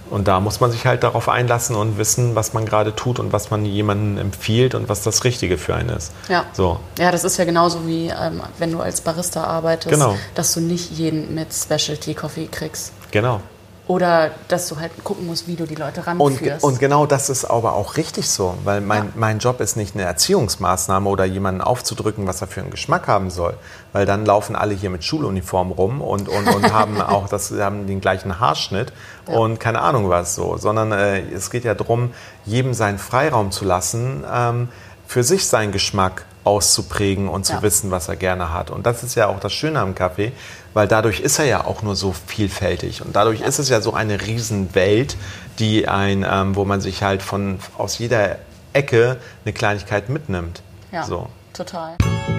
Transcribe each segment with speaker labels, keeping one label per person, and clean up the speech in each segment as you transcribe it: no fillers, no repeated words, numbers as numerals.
Speaker 1: Und da muss man sich halt darauf einlassen und wissen, was man gerade tut und was man jemandem empfiehlt und was das Richtige für einen ist.
Speaker 2: Ja,
Speaker 1: so.
Speaker 2: Ja, das ist ja genauso wie wenn du als Barista arbeitest,
Speaker 1: genau.
Speaker 2: dass du nicht jeden mit Specialty Coffee kriegst.
Speaker 1: Genau.
Speaker 2: Oder dass du halt gucken musst, wie du die Leute ranführst.
Speaker 1: Und genau das ist aber auch richtig so, weil mein Job ist nicht eine Erziehungsmaßnahme oder jemanden aufzudrücken, was er für einen Geschmack haben soll. Weil dann laufen alle hier mit Schuluniform rum und haben auch haben den gleichen Haarschnitt und keine Ahnung was so. Sondern es geht ja darum, jedem seinen Freiraum zu lassen, für sich seinen Geschmack auszuprägen und zu wissen, was er gerne hat. Und das ist ja auch das Schöne am Kaffee, weil dadurch ist er ja auch nur so vielfältig. Und dadurch ist es ja so eine Riesenwelt, die wo man sich halt aus jeder Ecke eine Kleinigkeit mitnimmt.
Speaker 2: Ja,
Speaker 1: so.
Speaker 2: Total.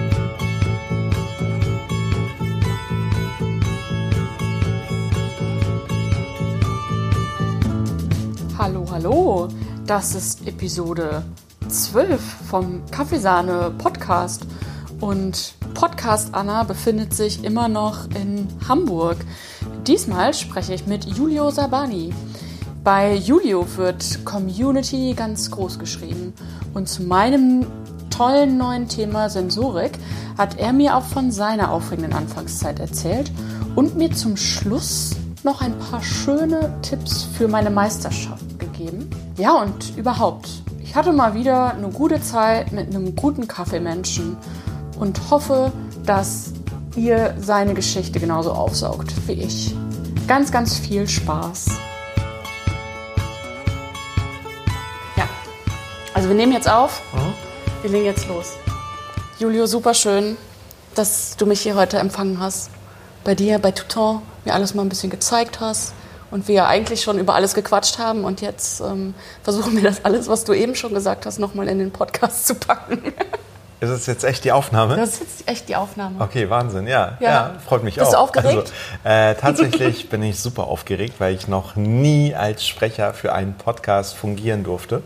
Speaker 2: Hallo, hallo. Das ist Episode 12 vom Kaffeesahne-Podcast. Und Podcast Anna befindet sich immer noch in Hamburg. Diesmal spreche ich mit Julio Sabani. Bei Julio wird Community ganz groß geschrieben. Und zu meinem tollen neuen Thema Sensorik hat er mir auch von seiner aufregenden Anfangszeit erzählt und mir zum Schluss noch ein paar schöne Tipps für meine Meisterschaft gegeben. Ja, und überhaupt, ich hatte mal wieder eine gute Zeit mit einem guten Kaffeemenschen und hoffe, dass ihr seine Geschichte genauso aufsaugt wie ich. Ganz, ganz viel Spaß. Ja, also wir nehmen jetzt auf. Wir legen jetzt los. Julio, super schön, dass du mich hier heute empfangen hast. Bei dir, bei Touton, mir alles mal ein bisschen gezeigt hast. Und wir ja eigentlich schon über alles gequatscht haben. Und jetzt versuchen wir das alles, was du eben schon gesagt hast, nochmal in den Podcast zu packen.
Speaker 1: Ist es jetzt echt die Aufnahme?
Speaker 2: Das ist jetzt echt die Aufnahme.
Speaker 1: Okay, Wahnsinn, ja, freut mich auch.
Speaker 2: Bist du aufgeregt?
Speaker 1: Also, tatsächlich bin ich super aufgeregt, weil ich noch nie als Sprecher für einen Podcast fungieren durfte.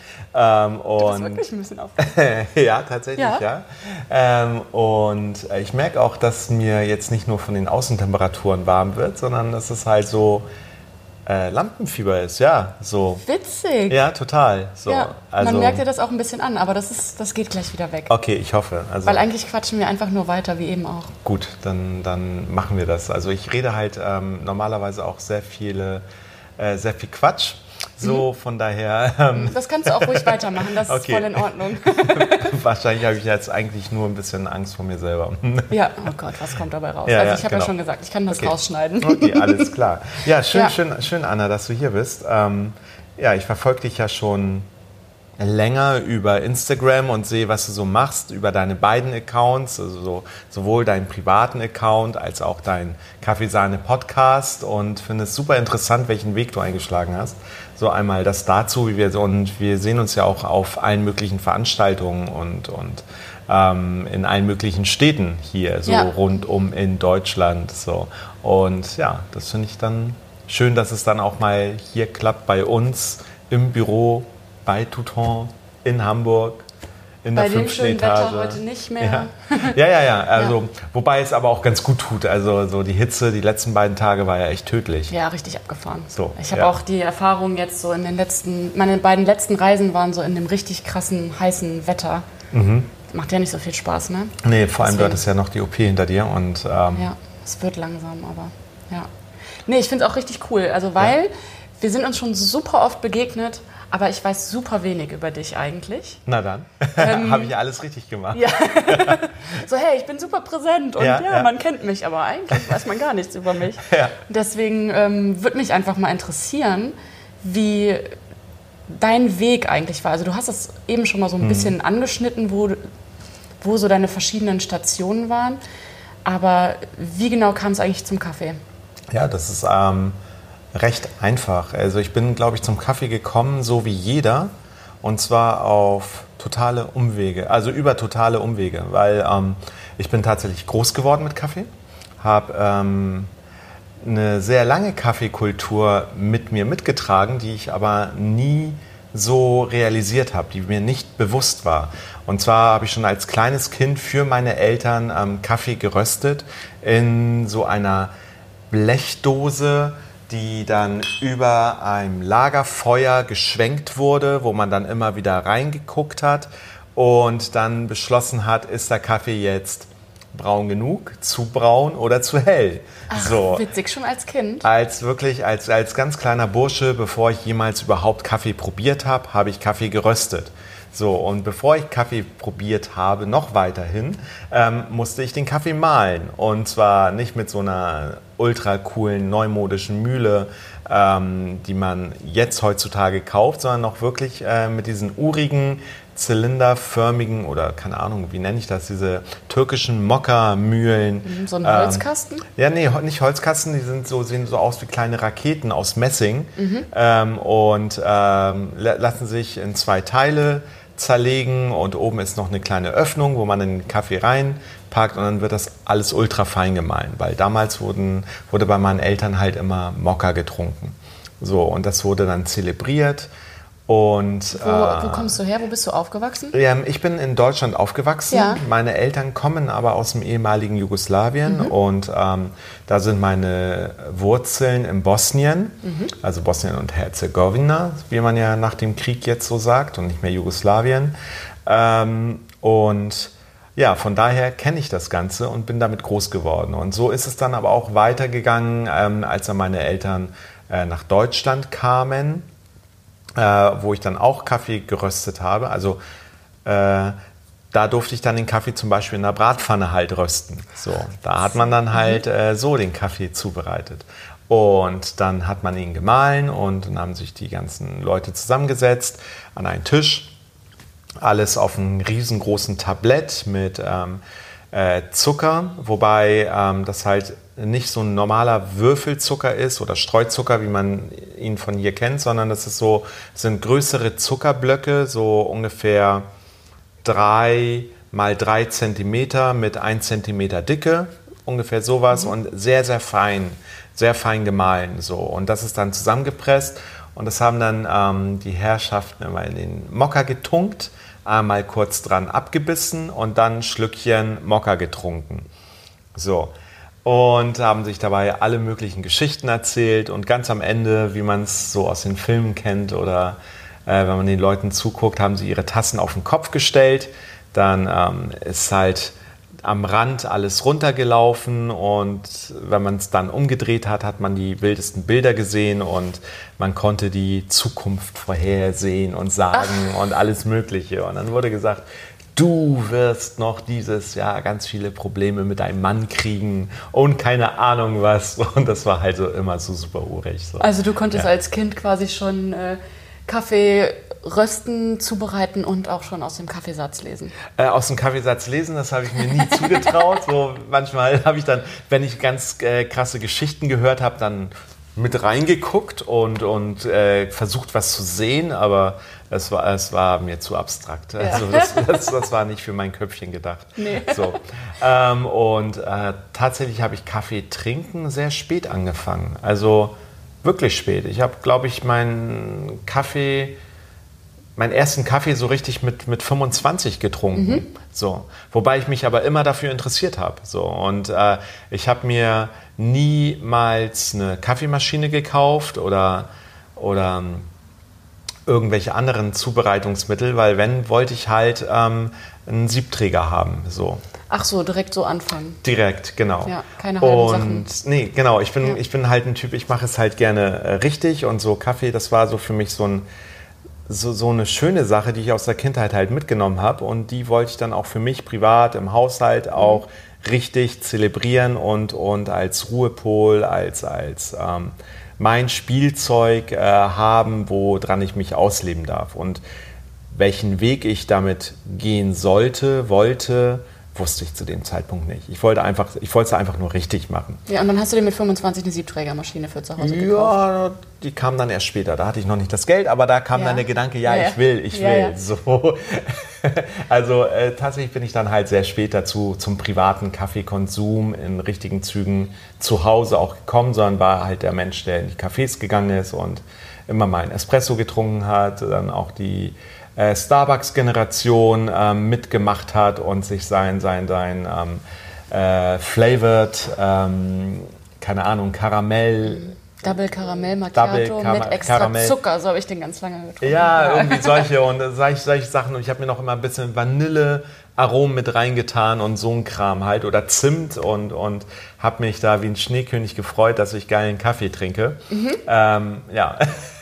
Speaker 2: Du bist wirklich ein bisschen aufgeregt.
Speaker 1: Ja, tatsächlich, ja. Und ich merke auch, dass mir jetzt nicht nur von den Außentemperaturen warm wird, sondern dass es halt so Lampenfieber ist, ja, so.
Speaker 2: Witzig.
Speaker 1: Ja, total. So.
Speaker 2: Ja,
Speaker 1: also,
Speaker 2: man merkt ja das auch ein bisschen an, aber das geht gleich wieder weg.
Speaker 1: Okay, ich hoffe. Also,
Speaker 2: weil eigentlich quatschen wir einfach nur weiter, wie eben auch.
Speaker 1: Gut, dann machen wir das. Also ich rede halt normalerweise auch sehr viel Quatsch. So, von daher...
Speaker 2: das kannst du auch ruhig weitermachen, das ist voll in Ordnung.
Speaker 1: Wahrscheinlich habe ich jetzt eigentlich nur ein bisschen Angst vor mir selber.
Speaker 2: Ja, oh Gott, was kommt dabei raus?
Speaker 1: Ja,
Speaker 2: also ich habe ja schon gesagt, ich kann das rausschneiden.
Speaker 1: Okay, alles klar. Ja, schön, Anna, dass du hier bist. Ich verfolge dich ja schon länger über Instagram und sehe, was du so machst, über deine beiden Accounts, also sowohl deinen privaten Account als auch deinen Kaffeesahne-Podcast und finde es super interessant, welchen Weg du eingeschlagen hast. So einmal das dazu, und wir sehen uns ja auch auf allen möglichen Veranstaltungen und in allen möglichen Städten hier, so rundum in Deutschland. So. Und ja, das finde ich dann schön, dass es dann auch mal hier klappt bei uns im Büro, bei Touton in Hamburg, in der 5. Etage.
Speaker 2: Bei dem schönen Wetter heute nicht mehr.
Speaker 1: Ja. Also, wobei es aber auch ganz gut tut. Also so die Hitze, die letzten beiden Tage war ja echt tödlich.
Speaker 2: Ja, richtig abgefahren.
Speaker 1: So,
Speaker 2: ich habe auch die Erfahrung jetzt so meine beiden letzten Reisen waren so in dem richtig krassen, heißen Wetter. Macht ja nicht so viel Spaß, ne?
Speaker 1: Nee, vor allem du hattest ja noch die OP hinter dir. Und,
Speaker 2: ja, es wird langsam, aber ja. Nee, ich finde es auch richtig cool. Also weil wir sind uns schon super oft begegnet, aber ich weiß super wenig über dich eigentlich.
Speaker 1: Na dann, habe ich alles richtig gemacht.
Speaker 2: Ja. So, hey, ich bin super präsent und man kennt mich, aber eigentlich weiß man gar nichts über mich.
Speaker 1: Ja.
Speaker 2: Deswegen würde mich einfach mal interessieren, wie dein Weg eigentlich war. Also du hast es eben schon mal so ein bisschen angeschnitten, wo so deine verschiedenen Stationen waren. Aber wie genau kam es eigentlich zum Kaffee?
Speaker 1: Ja, das ist recht einfach. Also ich bin, glaube ich, zum Kaffee gekommen, so wie jeder. Und zwar auf totale Umwege, also über totale Umwege. Weil ich bin tatsächlich groß geworden mit Kaffee, habe eine sehr lange Kaffeekultur mit mir mitgetragen, die ich aber nie so realisiert habe, die mir nicht bewusst war. Und zwar habe ich schon als kleines Kind für meine Eltern Kaffee geröstet in so einer Blechdose die dann über einem Lagerfeuer geschwenkt wurde, wo man dann immer wieder reingeguckt hat und dann beschlossen hat, ist der Kaffee jetzt braun genug, zu braun oder zu hell.
Speaker 2: Ach,
Speaker 1: so.
Speaker 2: Witzig, schon als Kind?
Speaker 1: Als ganz kleiner Bursche, bevor ich jemals überhaupt Kaffee probiert habe, habe ich Kaffee geröstet. So, und bevor ich Kaffee probiert habe, noch weiterhin, musste ich den Kaffee mahlen. Und zwar nicht mit so einer ultra coolen, neumodischen Mühle, die man jetzt heutzutage kauft, sondern noch wirklich mit diesen urigen, zylinderförmigen oder keine Ahnung, wie nenne ich das, diese türkischen Mokka-Mühlen.
Speaker 2: So ein Holzkasten?
Speaker 1: Ja, nee, nicht Holzkasten, die sehen so aus wie kleine Raketen aus Messing lassen sich in 2 Teile zerlegen und oben ist noch eine kleine Öffnung, wo man den Kaffee reinpackt und dann wird das alles ultra fein gemahlen, weil damals wurde bei meinen Eltern halt immer Mokka getrunken. So, und das wurde dann zelebriert. Und,
Speaker 2: wo kommst du her? Wo bist du aufgewachsen?
Speaker 1: Ich bin in Deutschland aufgewachsen. Ja. Meine Eltern kommen aber aus dem ehemaligen Jugoslawien und da sind meine Wurzeln in Bosnien, also Bosnien und Herzegowina, wie man ja nach dem Krieg jetzt so sagt und nicht mehr Jugoslawien. Und ja, von daher kenne ich das Ganze und bin damit groß geworden. Und so ist es dann aber auch weitergegangen, als dann meine Eltern nach Deutschland kamen. Wo ich dann auch Kaffee geröstet habe. Also da durfte ich dann den Kaffee zum Beispiel in der Bratpfanne halt rösten. So, da hat man dann halt so den Kaffee zubereitet. Und dann hat man ihn gemahlen und dann haben sich die ganzen Leute zusammengesetzt an einen Tisch. Alles auf einem riesengroßen Tablett mit Zucker, wobei das halt nicht so ein normaler Würfelzucker ist oder Streuzucker, wie man ihn von hier kennt, sondern das sind größere Zuckerblöcke, so ungefähr 3 mal 3 Zentimeter mit 1 Zentimeter Dicke, ungefähr sowas und sehr, sehr fein gemahlen. So. Und das ist dann zusammengepresst und das haben dann die Herrschaften immer in den Mokka getunkt, einmal kurz dran abgebissen und dann ein Schlückchen Mokka getrunken. So. Und haben sich dabei alle möglichen Geschichten erzählt und ganz am Ende, wie man es so aus den Filmen kennt oder wenn man den Leuten zuguckt, haben sie ihre Tassen auf den Kopf gestellt. Dann ist halt am Rand alles runtergelaufen und wenn man es dann umgedreht hat, hat man die wildesten Bilder gesehen und man konnte die Zukunft vorhersehen und sagen und alles Mögliche. Und dann wurde gesagt, du wirst noch dieses Jahr ganz viele Probleme mit deinem Mann kriegen und keine Ahnung was. Und das war halt so immer so super urig. So.
Speaker 2: Also du konntest als Kind quasi schon Kaffee rösten, zubereiten und auch schon aus dem Kaffeesatz lesen?
Speaker 1: Aus dem Kaffeesatz lesen, das habe ich mir nie zugetraut. So, manchmal habe ich dann, wenn ich ganz krasse Geschichten gehört habe, dann mit reingeguckt und versucht, was zu sehen, aber es war mir zu abstrakt. Also das war nicht für mein Köpfchen gedacht. Nee. So. Tatsächlich habe ich Kaffee trinken sehr spät angefangen. Also wirklich spät. Ich habe, glaube ich, meinen ersten Kaffee so richtig mit 25 getrunken. So. Wobei ich mich aber immer dafür interessiert habe. So. Und ich habe mir niemals eine Kaffeemaschine gekauft oder irgendwelche anderen Zubereitungsmittel, weil wollte ich halt einen Siebträger haben. So.
Speaker 2: Ach so, direkt so anfangen.
Speaker 1: Direkt, genau.
Speaker 2: Ja, keine halben Sachen.
Speaker 1: Nee, genau, ich bin halt ein Typ, ich mache es halt gerne richtig und so Kaffee, das war so für mich so eine schöne Sache, die ich aus der Kindheit halt mitgenommen habe und die wollte ich dann auch für mich privat im Haushalt auch richtig zelebrieren und als Ruhepol, als mein Spielzeug haben, woran ich mich ausleben darf. Und welchen Weg ich damit gehen wollte, wusste ich zu dem Zeitpunkt nicht. Ich wollte es einfach nur richtig machen.
Speaker 2: Ja, und dann hast du dir mit 25 eine Siebträgermaschine für zu Hause gekauft?
Speaker 1: Ja, die kam dann erst später. Da hatte ich noch nicht das Geld, aber da kam dann der Gedanke, ich will. Ja. So. Also tatsächlich bin ich dann halt sehr spät dazu zum privaten Kaffeekonsum in richtigen Zügen zu Hause auch gekommen, sondern war halt der Mensch, der in die Cafés gegangen ist und immer mal einen Espresso getrunken hat, dann auch die Starbucks-Generation mitgemacht hat und sich sein flavored, keine Ahnung, Karamell
Speaker 2: Double Caramel Macchiato mit extra Zucker, so habe ich den ganz lange getrunken.
Speaker 1: Ja, irgendwie solche Sachen. Und ich habe mir noch immer ein bisschen Vanillearomen mit reingetan und so ein Kram halt. Oder Zimt und habe mich da wie ein Schneekönig gefreut, dass ich geilen Kaffee trinke. Ja.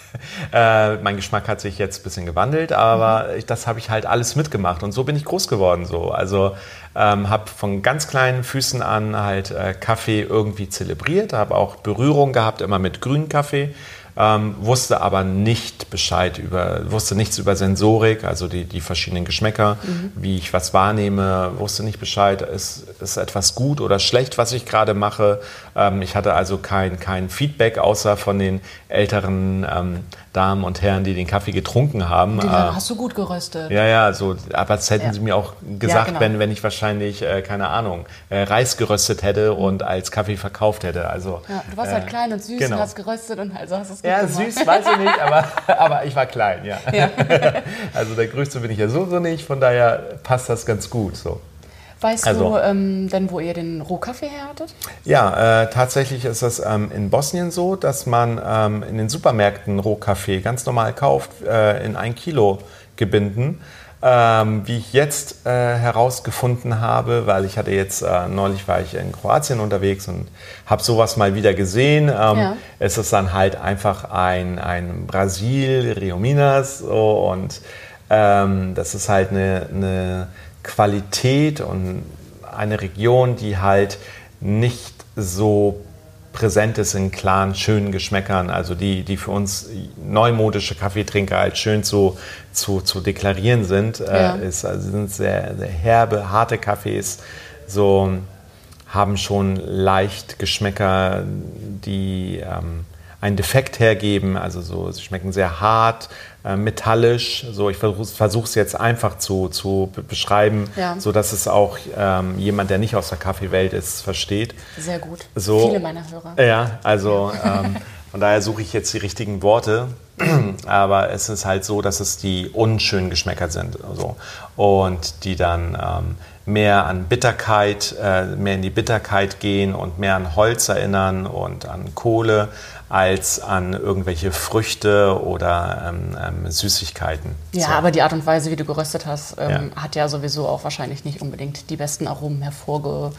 Speaker 1: Mein Geschmack hat sich jetzt ein bisschen gewandelt, aber das habe ich halt alles mitgemacht und so bin ich groß geworden. So. Also habe von ganz kleinen Füßen an halt Kaffee irgendwie zelebriert, habe auch Berührung gehabt, immer mit grünem Kaffee, wusste aber nicht wusste nichts über Sensorik, also die verschiedenen Geschmäcker, wie ich was wahrnehme, wusste nicht Bescheid, ist etwas gut oder schlecht, was ich gerade mache. Ich hatte also kein Feedback, außer von den älteren Damen und Herren, die den Kaffee getrunken haben.
Speaker 2: Hast du gut geröstet.
Speaker 1: Ja, so, aber das hätten sie mir auch gesagt, wenn ich wahrscheinlich, keine Ahnung, Reis geröstet hätte und als Kaffee verkauft hätte. Also,
Speaker 2: du warst halt klein und süß und hast geröstet und also hast es gut gemacht.
Speaker 1: Süß weiß ich nicht, aber ich war klein, ja. Also der Größte bin ich ja so nicht, von daher passt das ganz gut so.
Speaker 2: Weißt du denn, wo ihr den Rohkaffee her hattet?
Speaker 1: Ja, tatsächlich ist es in Bosnien so, dass man in den Supermärkten Rohkaffee ganz normal kauft, in 1 Kilo Gebinden. Wie ich jetzt herausgefunden habe, weil ich hatte jetzt, neulich war ich in Kroatien unterwegs und habe sowas mal wieder gesehen. Es ist dann halt einfach ein Brasil, Rio Minas und das ist halt eine Qualität und eine Region, die halt nicht so präsent ist in klaren, schönen Geschmäckern, also die für uns neumodische Kaffeetrinker halt schön zu deklarieren sind, sind sehr, sehr herbe, harte Kaffees, so haben schon leicht Geschmäcker, die einen Defekt hergeben, also so, sie schmecken sehr hart, metallisch, so ich versuche es jetzt einfach zu beschreiben, so dass es auch jemand, der nicht aus der Kaffeewelt ist, versteht.
Speaker 2: Sehr gut.
Speaker 1: So,
Speaker 2: viele meiner Hörer.
Speaker 1: Ja, also von daher suche ich jetzt die richtigen Worte, aber es ist halt so, dass es die unschönen Geschmäcker sind, also, und die dann mehr an Bitterkeit, mehr in die Bitterkeit gehen und mehr an Holz erinnern und an Kohle als an irgendwelche Früchte oder Süßigkeiten.
Speaker 2: Ja, so. Aber die Art und Weise, wie du geröstet hast, hat ja sowieso auch wahrscheinlich nicht unbedingt die besten Aromen hervorgerufen.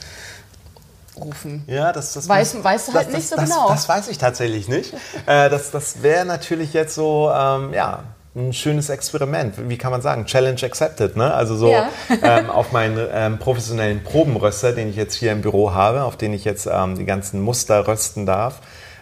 Speaker 1: Ja, das
Speaker 2: weißt du halt nicht so genau.
Speaker 1: Das weiß ich tatsächlich nicht. Das wäre natürlich jetzt so, ein schönes Experiment, wie kann man sagen, Challenge accepted, ne? Also so auf meinen professionellen Probenröster, den ich jetzt hier im Büro habe, auf den ich jetzt die ganzen Muster rösten darf.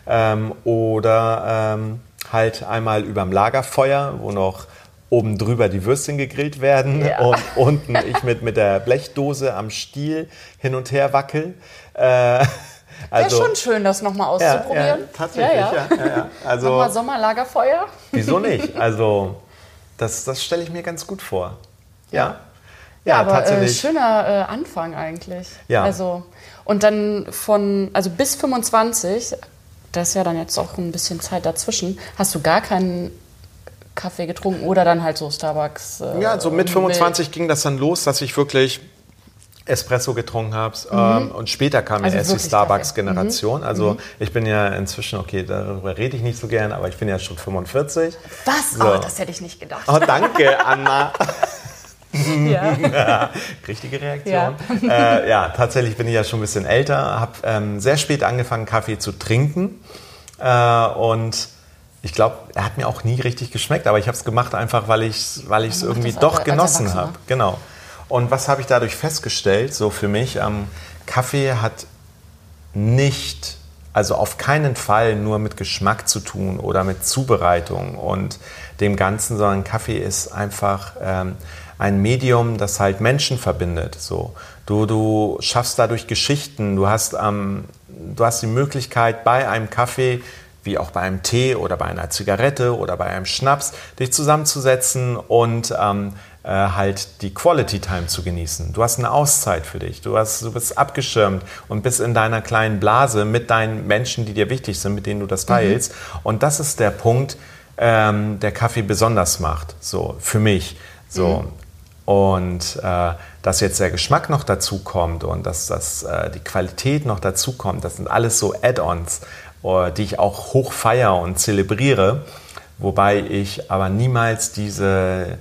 Speaker 1: Oder halt einmal überm Lagerfeuer, wo noch oben drüber die Würstchen gegrillt werden und unten ich mit der Blechdose am Stiel hin und her wackel.
Speaker 2: Wäre schon schön, das nochmal auszuprobieren.
Speaker 1: Ja, tatsächlich, ja. Also,
Speaker 2: nochmal Sommerlagerfeuer?
Speaker 1: Wieso nicht? Also das stelle ich mir ganz gut vor. Ja,
Speaker 2: aber
Speaker 1: tatsächlich.
Speaker 2: Schöner Anfang eigentlich.
Speaker 1: Ja.
Speaker 2: Also, und dann bis 25... Das ist ja dann jetzt auch ein bisschen Zeit dazwischen. Hast du gar keinen Kaffee getrunken oder dann halt so Starbucks?
Speaker 1: Ja, so mit 25 ging das dann los, dass ich wirklich Espresso getrunken habe. Und später kam ja erst die Starbucks-Generation. Also ich bin ja inzwischen, okay, darüber rede ich nicht so gern, aber ich bin ja schon 45.
Speaker 2: Was? So. Oh, das hätte ich nicht gedacht.
Speaker 1: Oh, danke, Anna.
Speaker 2: Ja.
Speaker 1: Richtige Reaktion. Ja. Tatsächlich bin ich ja schon ein bisschen älter, habe sehr spät angefangen, Kaffee zu trinken und ich glaube, er hat mir auch nie richtig geschmeckt, aber ich habe es gemacht einfach, weil ich es irgendwie doch genossen habe. Genau. Und was habe ich dadurch festgestellt, so für mich, Kaffee hat nicht, also auf keinen Fall nur mit Geschmack zu tun oder mit Zubereitung und dem Ganzen, sondern Kaffee ist einfach ein Medium, das halt Menschen verbindet. So. Du schaffst dadurch Geschichten, du hast die Möglichkeit, bei einem Kaffee, wie auch bei einem Tee oder bei einer Zigarette oder bei einem Schnaps, dich zusammenzusetzen und halt die Quality Time zu genießen. Du hast eine Auszeit für dich, du bist abgeschirmt und bist in deiner kleinen Blase mit deinen Menschen, die dir wichtig sind, mit denen du das teilst. Und das ist der Punkt, der Kaffee besonders macht, so für mich. So. Und dass jetzt der Geschmack noch dazu kommt und dass die Qualität noch dazu kommt, das sind alles so Add-ons. die ich auch hoch feiere und zelebriere, wobei ich aber niemals diese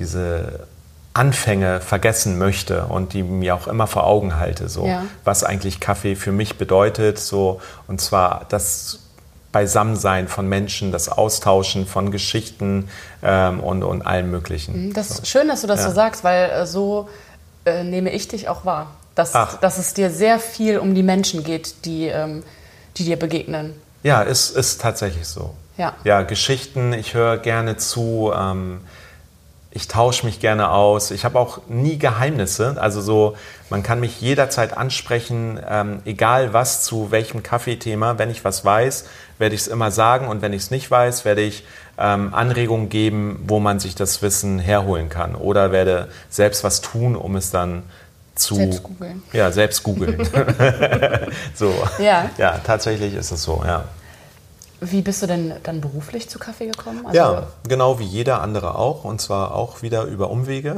Speaker 1: Anfänge vergessen möchte und die mir auch immer vor Augen halte, so was eigentlich Kaffee für mich bedeutet, so, und zwar das Beisammensein von Menschen, das Austauschen von Geschichten und allem Möglichen.
Speaker 2: Das ist schön, dass du das so sagst, weil so nehme ich dich auch wahr, dass es dir sehr viel um die Menschen geht, die dir begegnen.
Speaker 1: Ja, ist tatsächlich so. Ja, Geschichten, ich höre gerne zu, ich tausche mich gerne aus. Ich habe auch nie Geheimnisse. Also so, man kann mich jederzeit ansprechen, egal was, zu welchem Kaffeethema. Wenn ich was weiß, werde ich es immer sagen. Und wenn ich es nicht weiß, werde ich Anregungen geben, wo man sich das Wissen herholen kann. Oder werde selbst was tun, um es dann zu...
Speaker 2: Selbst googeln.
Speaker 1: Ja, selbst googeln. So.
Speaker 2: Ja,
Speaker 1: tatsächlich ist es so, ja.
Speaker 2: Wie bist du denn dann beruflich zu Kaffee gekommen? Also
Speaker 1: ja, genau wie jeder andere auch. Und zwar auch wieder über Umwege.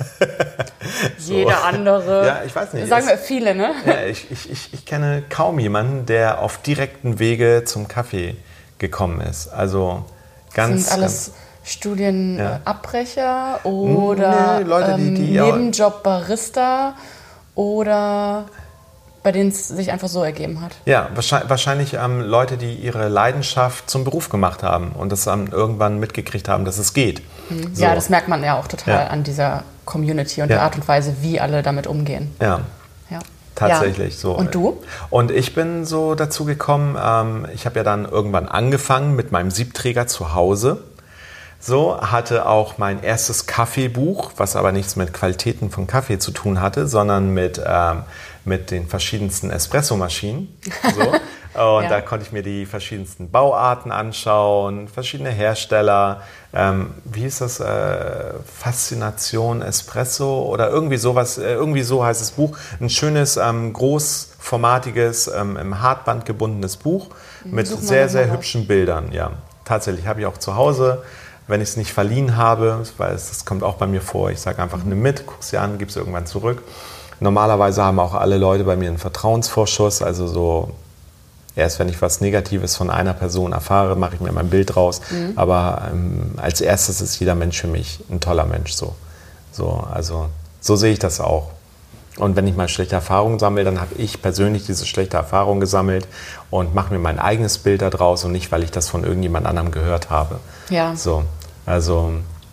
Speaker 2: Jeder andere.
Speaker 1: Ja, ich weiß nicht.
Speaker 2: Sagen wir viele, ne?
Speaker 1: Ja, ich kenne kaum jemanden, der auf direkten Wege zum Kaffee gekommen ist. Also ganz...
Speaker 2: Sind alles Studienabbrecher oder
Speaker 1: Leute, die
Speaker 2: Nebenjob Barista oder... bei denen es sich einfach so ergeben hat.
Speaker 1: Ja, wahrscheinlich Leute, die ihre Leidenschaft zum Beruf gemacht haben und das irgendwann mitgekriegt haben, dass es geht. So.
Speaker 2: Ja, das merkt man ja auch total an dieser Community und der Art und Weise, wie alle damit umgehen.
Speaker 1: Ja, tatsächlich so.
Speaker 2: Und du?
Speaker 1: Und ich bin so dazu gekommen, ich habe ja dann irgendwann angefangen mit meinem Siebträger zu Hause. So, hatte auch mein erstes Kaffeebuch, was aber nichts mit Qualitäten von Kaffee zu tun hatte, sondern mit den verschiedensten Espressomaschinen. So. Und da konnte ich mir die verschiedensten Bauarten anschauen, verschiedene Hersteller. Wie hieß das? Faszination Espresso oder irgendwie sowas. Irgendwie so heißt das Buch. Ein schönes, großformatiges, im Hartband gebundenes Buch mit sehr, sehr hübschen Bildern. Ja, tatsächlich habe ich auch zu Hause. Wenn ich es nicht verliehen habe, weil das kommt auch bei mir vor, ich sage einfach, nimm mit, guck sie an, gib es irgendwann zurück. Normalerweise haben auch alle Leute bei mir einen Vertrauensvorschuss, also so, erst wenn ich was Negatives von einer Person erfahre, mache ich mir mein Bild raus. Aber als erstes ist jeder Mensch für mich ein toller Mensch. Also so sehe ich das auch. Und wenn ich mal schlechte Erfahrungen sammle, dann habe ich persönlich diese schlechte Erfahrung gesammelt und mache mir mein eigenes Bild daraus und nicht, weil ich das von irgendjemand anderem gehört habe.
Speaker 2: Ja.
Speaker 1: So, also,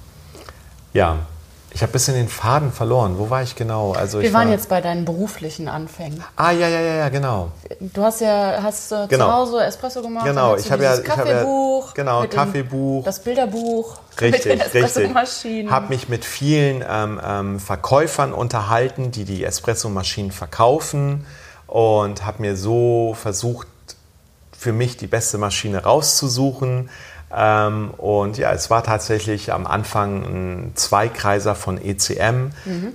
Speaker 1: ja. Ich habe ein bisschen den Faden verloren. Wo war ich genau? Also
Speaker 2: Wir waren jetzt bei deinen beruflichen Anfängen.
Speaker 1: Ja, genau.
Speaker 2: Du hast zu Hause Espresso gemacht.
Speaker 1: Genau,
Speaker 2: ich habe Kaffeebuch.
Speaker 1: Genau, Kaffeebuch.
Speaker 2: Das Bilderbuch.
Speaker 1: Richtig,
Speaker 2: mit den Espressomaschinen.
Speaker 1: Richtig. Habe mich mit vielen Verkäufern unterhalten, die Espressomaschinen verkaufen und habe mir so versucht, für mich die beste Maschine rauszusuchen. Und ja, es war tatsächlich am Anfang ein Zweikreiser von ECM.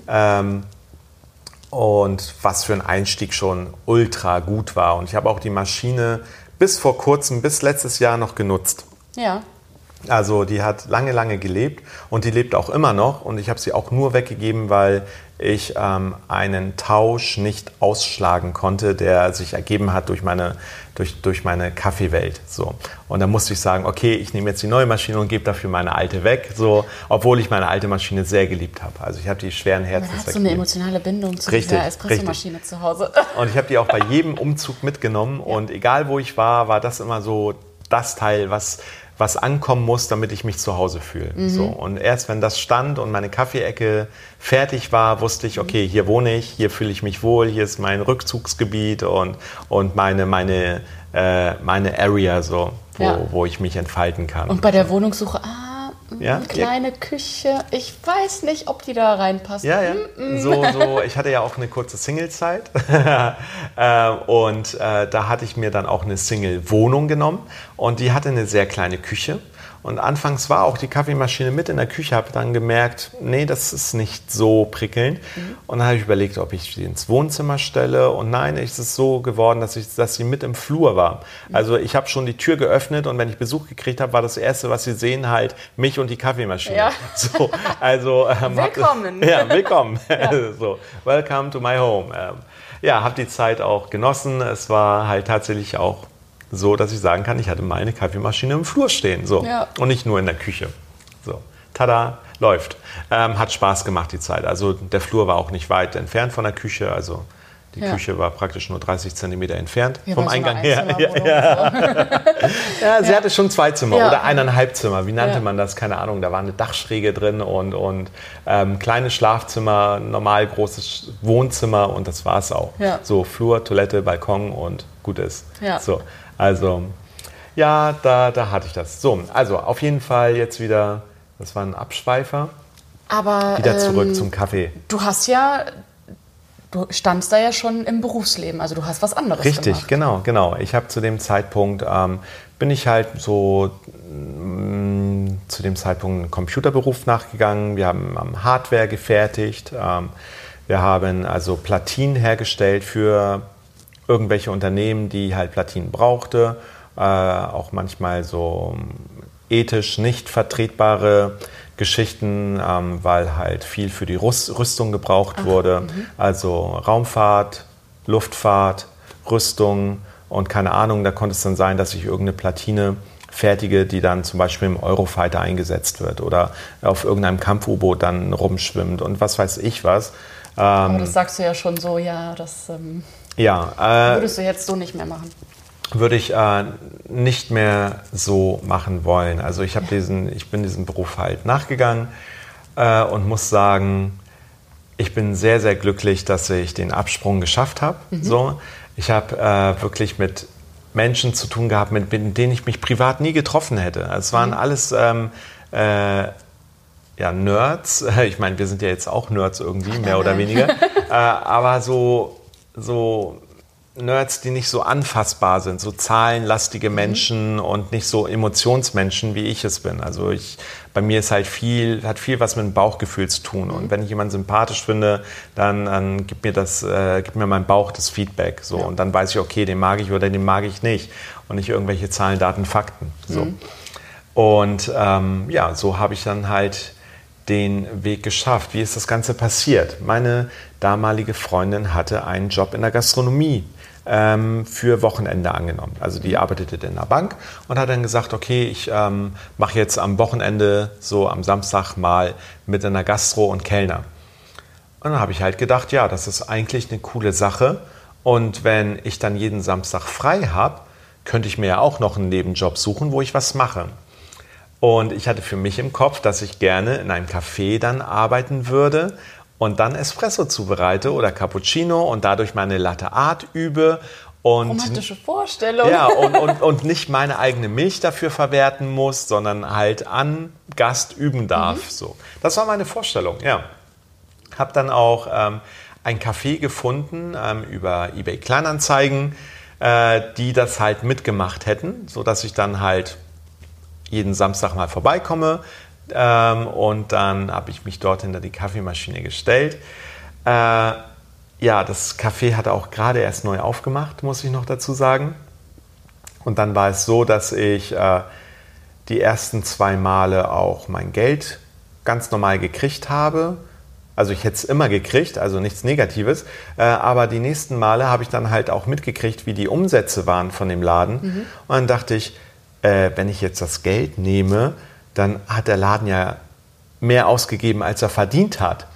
Speaker 1: Und was für ein Einstieg schon ultra gut war. Und ich habe auch die Maschine bis vor kurzem, bis letztes Jahr noch genutzt.
Speaker 2: Ja.
Speaker 1: Also die hat lange, lange gelebt und die lebt auch immer noch. Und ich habe sie auch nur weggegeben, weil ich einen Tausch nicht ausschlagen konnte, der sich ergeben hat durch meine Kaffeewelt. So. Und da musste ich sagen, okay, ich nehme jetzt die neue Maschine und gebe dafür meine alte weg, so, obwohl ich meine alte Maschine sehr geliebt habe. Also ich habe die schweren Herzens
Speaker 2: weggegeben. Du hast so eine emotionale Bindung zu dieser Espressomaschine zu Hause.
Speaker 1: Und ich habe die auch bei jedem Umzug mitgenommen und egal wo ich war das immer so das Teil, was ankommen muss, damit ich mich zu Hause fühle. So. Und erst wenn das stand und meine Kaffeeecke fertig war, wusste ich, okay, hier wohne ich, hier fühle ich mich wohl, hier ist mein Rückzugsgebiet und meine Area, so, wo ich mich entfalten kann.
Speaker 2: Und bei der Wohnungssuche, kleine Küche, ich weiß nicht, ob die da reinpasst.
Speaker 1: Ja. So, ich hatte ja auch eine kurze Single-Zeit und da hatte ich mir dann auch eine Single-Wohnung genommen und die hatte eine sehr kleine Küche. Und anfangs war auch die Kaffeemaschine mit in der Küche, habe dann gemerkt, nee, das ist nicht so prickelnd. Und dann habe ich überlegt, ob ich sie ins Wohnzimmer stelle. Und nein, es ist so geworden, dass sie mit im Flur war. Also ich habe schon die Tür geöffnet und wenn ich Besuch gekriegt habe, war das Erste, was sie sehen, halt mich und die Kaffeemaschine. Ja. So, also,
Speaker 2: willkommen.
Speaker 1: Willkommen. Ja. So, welcome to my home. Habe die Zeit auch genossen. Es war halt tatsächlich auch so dass ich sagen kann, ich hatte meine Kaffeemaschine im Flur stehen. So.
Speaker 2: Ja.
Speaker 1: Und nicht nur in der Küche. So. Tada, läuft. Hat Spaß gemacht, die Zeit. Also der Flur war auch nicht weit entfernt von der Küche. Also die Küche war praktisch nur 30 Zentimeter entfernt vom Eingang her. Ja, sie hatte schon 2 Zimmer oder 1,5 Zimmer. Wie nannte man das? Keine Ahnung. Da war eine Dachschräge drin und kleines Schlafzimmer, normal großes Wohnzimmer und das war es auch.
Speaker 2: Ja.
Speaker 1: So Flur, Toilette, Balkon und gut ist.
Speaker 2: Ja.
Speaker 1: So, also ja, da hatte ich das. So, also auf jeden Fall jetzt wieder, das war ein Abschweifer.
Speaker 2: Aber
Speaker 1: wieder zurück zum Kaffee.
Speaker 2: Du standst da ja schon im Berufsleben, also du hast was anderes gemacht.
Speaker 1: Richtig, genau. Ich habe zu dem Zeitpunkt, bin ich halt so zu dem Zeitpunkt einen Computerberuf nachgegangen. Wir haben Hardware gefertigt. Wir haben also Platinen hergestellt für irgendwelche Unternehmen, die halt Platinen brauchte. Auch manchmal so ethisch nicht vertretbare Geschichten, weil halt viel für die Rüstung gebraucht wurde. Also Raumfahrt, Luftfahrt, Rüstung und keine Ahnung, da konnte es dann sein, dass ich irgendeine Platine fertige, die dann zum Beispiel im Eurofighter eingesetzt wird oder auf irgendeinem Kampf-U-Boot dann rumschwimmt und was weiß ich was.
Speaker 2: Aber das sagst du ja schon so, das würdest du jetzt so nicht mehr machen.
Speaker 1: Würde ich nicht mehr so machen wollen. Also ich bin diesem Beruf halt nachgegangen und muss sagen, ich bin sehr, sehr glücklich, dass ich den Absprung geschafft habe. So, ich habe wirklich mit Menschen zu tun gehabt, mit denen ich mich privat nie getroffen hätte. Es waren alles Nerds. Ich meine, wir sind ja jetzt auch Nerds irgendwie, mehr oder weniger. Aber so Nerds, die nicht so anfassbar sind, so zahlenlastige Menschen und nicht so Emotionsmenschen, wie ich es bin. Also bei mir ist halt hat viel was mit dem Bauchgefühl zu tun. Und wenn ich jemanden sympathisch finde, dann gibt mir mein Bauch das Feedback. So. Und dann weiß ich, okay, den mag ich oder den mag ich nicht. Und nicht irgendwelche Zahlen, Daten, Fakten. So. Und so habe ich dann halt den Weg geschafft. Wie ist das Ganze passiert? Meine damalige Freundin hatte einen Job in der Gastronomie für Wochenende angenommen. Also die arbeitete in der Bank und hat dann gesagt, okay, ich mache jetzt am Wochenende, so am Samstag mal mit einer Gastro und Kellner. Und dann habe ich halt gedacht, ja, das ist eigentlich eine coole Sache. Und wenn ich dann jeden Samstag frei habe, könnte ich mir ja auch noch einen Nebenjob suchen, wo ich was mache. Und ich hatte für mich im Kopf, dass ich gerne in einem Café dann arbeiten würde und dann Espresso zubereite oder Cappuccino und dadurch meine Latte Art übe. Und
Speaker 2: romantische Vorstellung.
Speaker 1: Ja, und nicht meine eigene Milch dafür verwerten muss, sondern halt an Gast üben darf. So. Das war meine Vorstellung, ja. Habe dann auch ein Café gefunden über eBay Kleinanzeigen, die das halt mitgemacht hätten, sodass ich dann halt jeden Samstag mal vorbeikomme. Und dann habe ich mich dort hinter die Kaffeemaschine gestellt. Das Café hatte auch gerade erst neu aufgemacht, muss ich noch dazu sagen. Und dann war es so, dass ich die ersten 2 Male auch mein Geld ganz normal gekriegt habe. Also ich hätte es immer gekriegt, also nichts Negatives. Aber die nächsten Male habe ich dann halt auch mitgekriegt, wie die Umsätze waren von dem Laden. Und dann dachte ich, wenn ich jetzt das Geld nehme, dann hat der Laden ja mehr ausgegeben, als er verdient hat.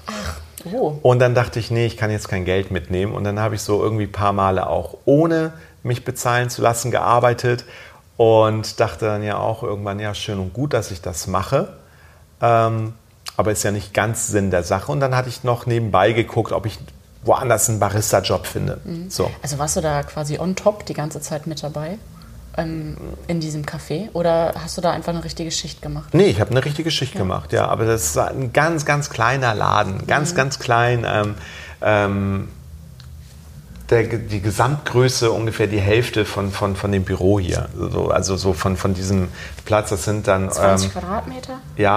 Speaker 1: Und dann dachte ich, nee, ich kann jetzt kein Geld mitnehmen. Und dann habe ich so irgendwie ein paar Male auch ohne mich bezahlen zu lassen gearbeitet und dachte dann ja auch irgendwann, ja, schön und gut, dass ich das mache. Aber ist ja nicht ganz Sinn der Sache. Und dann hatte ich noch nebenbei geguckt, ob ich woanders einen Barista-Job finde. So.
Speaker 2: Also warst du da quasi on top die ganze Zeit mit dabei? In diesem Café? Oder hast du da einfach eine richtige Schicht gemacht?
Speaker 1: Nee, ich habe eine richtige Schicht gemacht, ja. Aber das ist ein ganz, ganz kleiner Laden. Ganz, ganz klein. Die Gesamtgröße ungefähr die Hälfte von dem Büro hier. Also so von diesem Platz, das sind dann
Speaker 2: 20 Quadratmeter?
Speaker 1: Ja,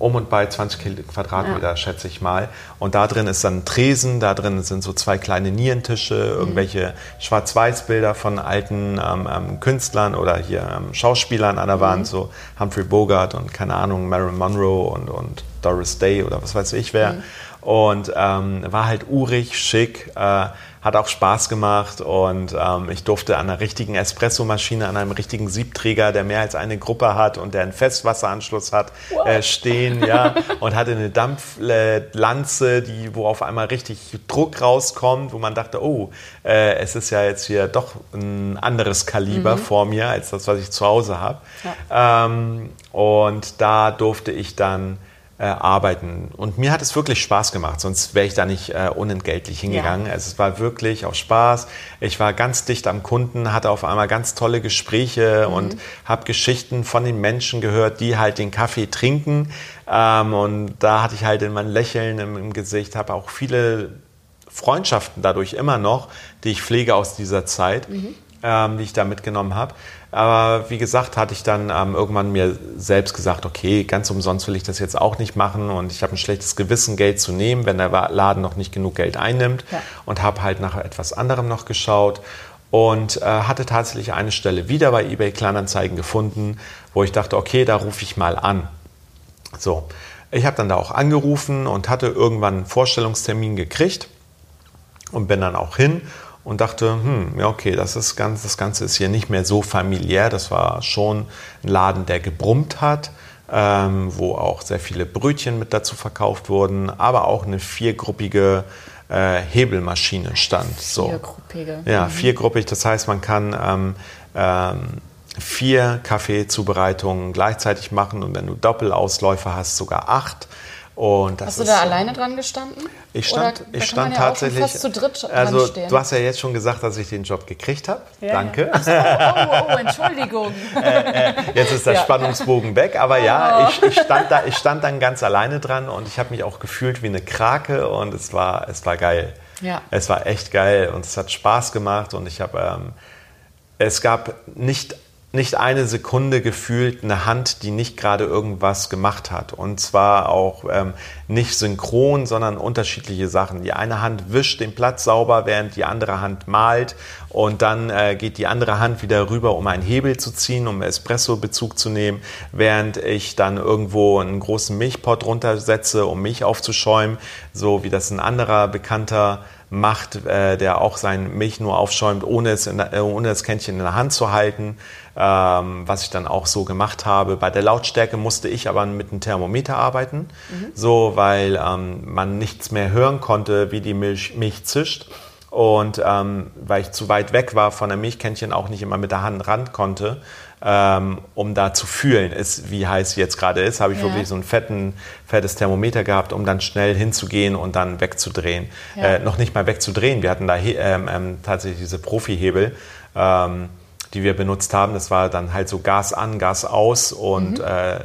Speaker 1: und bei 20 Quadratmeter, schätze ich mal. Und da drin ist dann ein Tresen, da drin sind so 2 kleine Nierentische, irgendwelche Schwarz-Weiß-Bilder von alten Künstlern oder hier Schauspielern an der Wand, so Humphrey Bogart und keine Ahnung, Marilyn Monroe und Doris Day oder was weiß ich wer. Und war halt urig, schick, hat auch Spaß gemacht und ich durfte an einer richtigen Espressomaschine, an einem richtigen Siebträger, der mehr als eine Gruppe hat und der einen Festwasseranschluss hat, stehen, ja, und hatte eine Dampflanze, wo auf einmal richtig Druck rauskommt, wo man dachte, oh, es ist ja jetzt hier doch ein anderes Kaliber vor mir, als das, was ich zu Hause habe. Ja. Und da durfte ich dann arbeiten. Und mir hat es wirklich Spaß gemacht, sonst wäre ich da nicht unentgeltlich hingegangen. Ja. Also es war wirklich auch Spaß. Ich war ganz dicht am Kunden, hatte auf einmal ganz tolle Gespräche und habe Geschichten von den Menschen gehört, die halt den Kaffee trinken. Und da hatte ich halt immer ein Lächeln im Gesicht, habe auch viele Freundschaften dadurch immer noch, die ich pflege aus dieser Zeit, die ich da mitgenommen habe. Aber wie gesagt, hatte ich dann irgendwann mir selbst gesagt, okay, ganz umsonst will ich das jetzt auch nicht machen und ich habe ein schlechtes Gewissen, Geld zu nehmen, wenn der Laden noch nicht genug Geld einnimmt, und habe halt nach etwas anderem noch geschaut und hatte tatsächlich eine Stelle wieder bei eBay Kleinanzeigen gefunden, wo ich dachte, okay, da rufe ich mal an. So, ich habe dann da auch angerufen und hatte irgendwann einen Vorstellungstermin gekriegt und bin dann auch hin und dachte, ja okay, das Ganze ist hier nicht mehr so familiär. Das war schon ein Laden, der gebrummt hat, wo auch sehr viele Brötchen mit dazu verkauft wurden, aber auch eine 4-gruppige Hebelmaschine stand. So.
Speaker 2: 4-gruppige?
Speaker 1: Ja, 4-gruppig. Das heißt, man kann 4 Kaffeezubereitungen gleichzeitig machen und wenn du Doppelausläufer hast, sogar 8. Und das
Speaker 2: hast du da alleine dran gestanden?
Speaker 1: Ich stand tatsächlich.
Speaker 2: Fast zu dritt
Speaker 1: also du hast ja jetzt schon gesagt, dass ich den Job gekriegt habe. Ja, Danke.
Speaker 2: Ja. Oh, Entschuldigung.
Speaker 1: Jetzt ist der Spannungsbogen weg, aber ja, ich stand dann ganz alleine dran und ich habe mich auch gefühlt wie eine Krake und es war geil. Ja. Es war echt geil und es hat Spaß gemacht und es gab nicht eine Sekunde gefühlt eine Hand, die nicht gerade irgendwas gemacht hat. Und zwar auch nicht synchron, sondern unterschiedliche Sachen. Die eine Hand wischt den Platz sauber, während die andere Hand malt. Und dann geht die andere Hand wieder rüber, um einen Hebel zu ziehen, um Espresso-Bezug zu nehmen, während ich dann irgendwo einen großen Milchpott runtersetze, um Milch aufzuschäumen, so wie das ein anderer Bekannter macht, der auch seine Milch nur aufschäumt, ohne das Kännchen in der Hand zu halten, was ich dann auch so gemacht habe. Bei der Lautstärke musste ich aber mit einem Thermometer arbeiten, so, weil man nichts mehr hören konnte, wie die Milch zischt. Und weil ich zu weit weg war von der Milchkännchen, auch nicht immer mit der Hand ran konnte, um da zu fühlen, wie heiß sie jetzt gerade ist, habe ich wirklich so ein fettes Thermometer gehabt, um dann schnell hinzugehen und dann wegzudrehen. Ja. Noch nicht mal wegzudrehen, wir hatten da tatsächlich diese Profihebel, die wir benutzt haben. Das war dann halt so Gas an, Gas aus und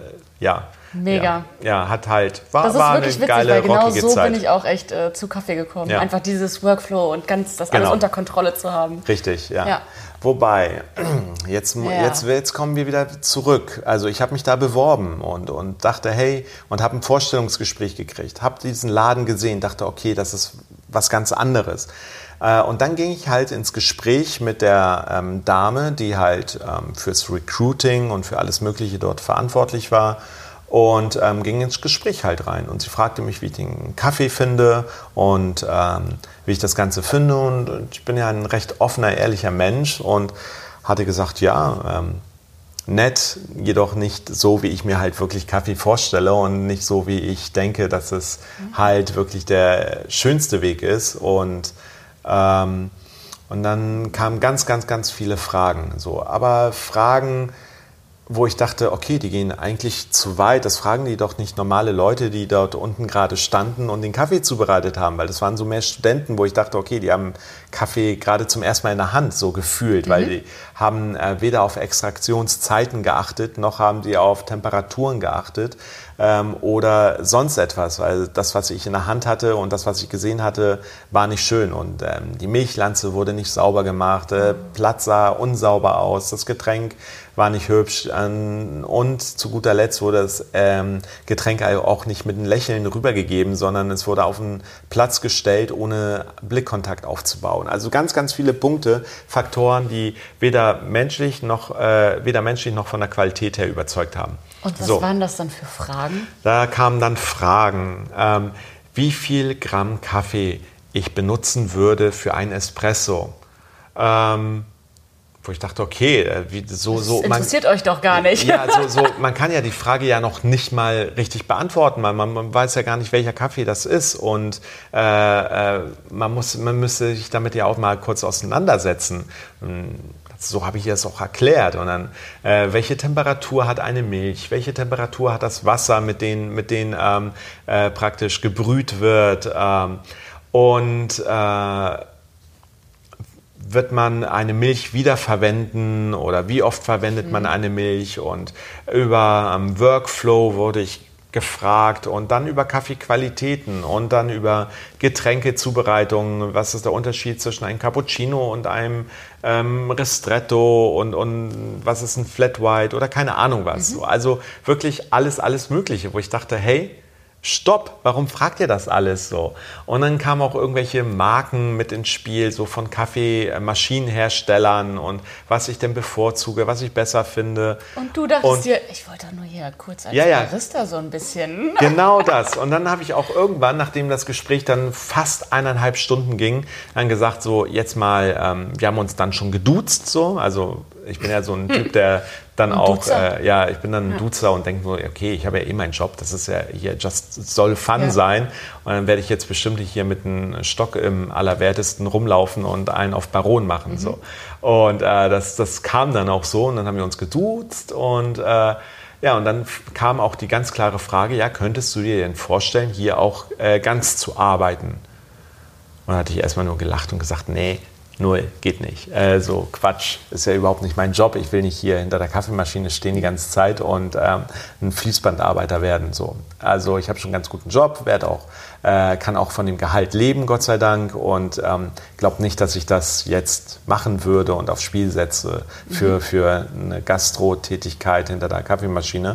Speaker 2: Mega.
Speaker 1: Ja, hat halt,
Speaker 2: war eine witzig,
Speaker 1: geile,
Speaker 2: weil genau
Speaker 1: rockige
Speaker 2: so
Speaker 1: Zeit.
Speaker 2: bin ich auch echt zu Kaffee gekommen. Ja. Einfach dieses Workflow und das alles unter Kontrolle zu haben.
Speaker 1: Richtig, ja. Wobei, jetzt kommen wir wieder zurück. Also ich habe mich da beworben und dachte, hey, und habe ein Vorstellungsgespräch gekriegt, habe diesen Laden gesehen, dachte, okay, das ist was ganz anderes. Und dann ging ich halt ins Gespräch mit der Dame, die halt fürs Recruiting und für alles Mögliche dort verantwortlich war. Und ging ins Gespräch halt rein. Und sie fragte mich, wie ich den Kaffee finde und wie ich das Ganze finde. Und ich bin ja ein recht offener, ehrlicher Mensch und hatte gesagt, ja, nett, jedoch nicht so, wie ich mir halt wirklich Kaffee vorstelle und nicht so, wie ich denke, dass es halt wirklich der schönste Weg ist. Und dann kamen ganz, ganz, ganz viele Fragen. So. Aber Fragen, wo ich dachte, okay, die gehen eigentlich zu weit. Das fragen die doch nicht normale Leute, die dort unten gerade standen und den Kaffee zubereitet haben. Weil das waren so mehr Studenten, wo ich dachte, okay, die haben Kaffee gerade zum ersten Mal in der Hand so gefühlt. Weil die haben weder auf Extraktionszeiten geachtet, noch haben die auf Temperaturen geachtet oder sonst etwas. Weil das, was ich in der Hand hatte und das, was ich gesehen hatte, war nicht schön. Und die Milchlanze wurde nicht sauber gemacht, Platz sah unsauber aus, das Getränk war nicht hübsch, Und zu guter Letzt wurde das Getränk auch nicht mit einem Lächeln rübergegeben, sondern es wurde auf einen Platz gestellt, ohne Blickkontakt aufzubauen. Also ganz, ganz viele Punkte, Faktoren, die weder menschlich noch von der Qualität her überzeugt haben.
Speaker 2: Und was waren das dann für Fragen?
Speaker 1: Da kamen dann Fragen, wie viel Gramm Kaffee ich benutzen würde für einen Espresso. Wo ich dachte, okay,
Speaker 2: das interessiert euch doch gar nicht.
Speaker 1: Ja, man kann ja die Frage ja noch nicht mal richtig beantworten. Man weiß ja gar nicht, welcher Kaffee das ist. Und man müsste sich damit ja auch mal kurz auseinandersetzen. So habe ich das auch erklärt. Und dann, welche Temperatur hat eine Milch? Welche Temperatur hat das Wasser, mit denen praktisch gebrüht wird? Wird man eine Milch wiederverwenden oder wie oft verwendet man eine Milch? Und über Workflow wurde ich gefragt und dann über Kaffeequalitäten und dann über Getränkezubereitungen. Was ist der Unterschied zwischen einem Cappuccino und einem Ristretto und was ist ein Flat White oder keine Ahnung was. Also wirklich alles Mögliche, wo ich dachte, hey, stopp, warum fragt ihr das alles so? Und dann kamen auch irgendwelche Marken mit ins Spiel, so von Kaffeemaschinenherstellern und was ich denn bevorzuge, was ich besser finde.
Speaker 2: Und du dachtest dir, ich wollte doch nur hier kurz als Barista so ein bisschen.
Speaker 1: Genau das. Und dann habe ich auch irgendwann, nachdem das Gespräch dann fast 1,5 Stunden ging, dann gesagt, so jetzt mal, wir haben uns dann schon geduzt, so, also ich bin ja so ein Typ, der dann auch, ich bin dann ein Duzer und denke so, okay, ich habe ja eh meinen Job, das ist ja hier soll Fun sein. Und dann werde ich jetzt bestimmt nicht hier mit einem Stock im Allerwertesten rumlaufen und einen auf Baron machen. So. Und das kam dann auch so und dann haben wir uns geduzt und und dann kam auch die ganz klare Frage, ja, könntest du dir denn vorstellen, hier auch ganz zu arbeiten? Und dann hatte ich erstmal nur gelacht und gesagt, nee, null, geht nicht. So Quatsch, ist ja überhaupt nicht mein Job. Ich will nicht hier hinter der Kaffeemaschine stehen die ganze Zeit und ein Fließbandarbeiter werden. So. Also ich habe schon einen ganz guten Job, kann auch von dem Gehalt leben, Gott sei Dank. Und glaube nicht, dass ich das jetzt machen würde und aufs Spiel setze für eine Gastro-Tätigkeit hinter der Kaffeemaschine.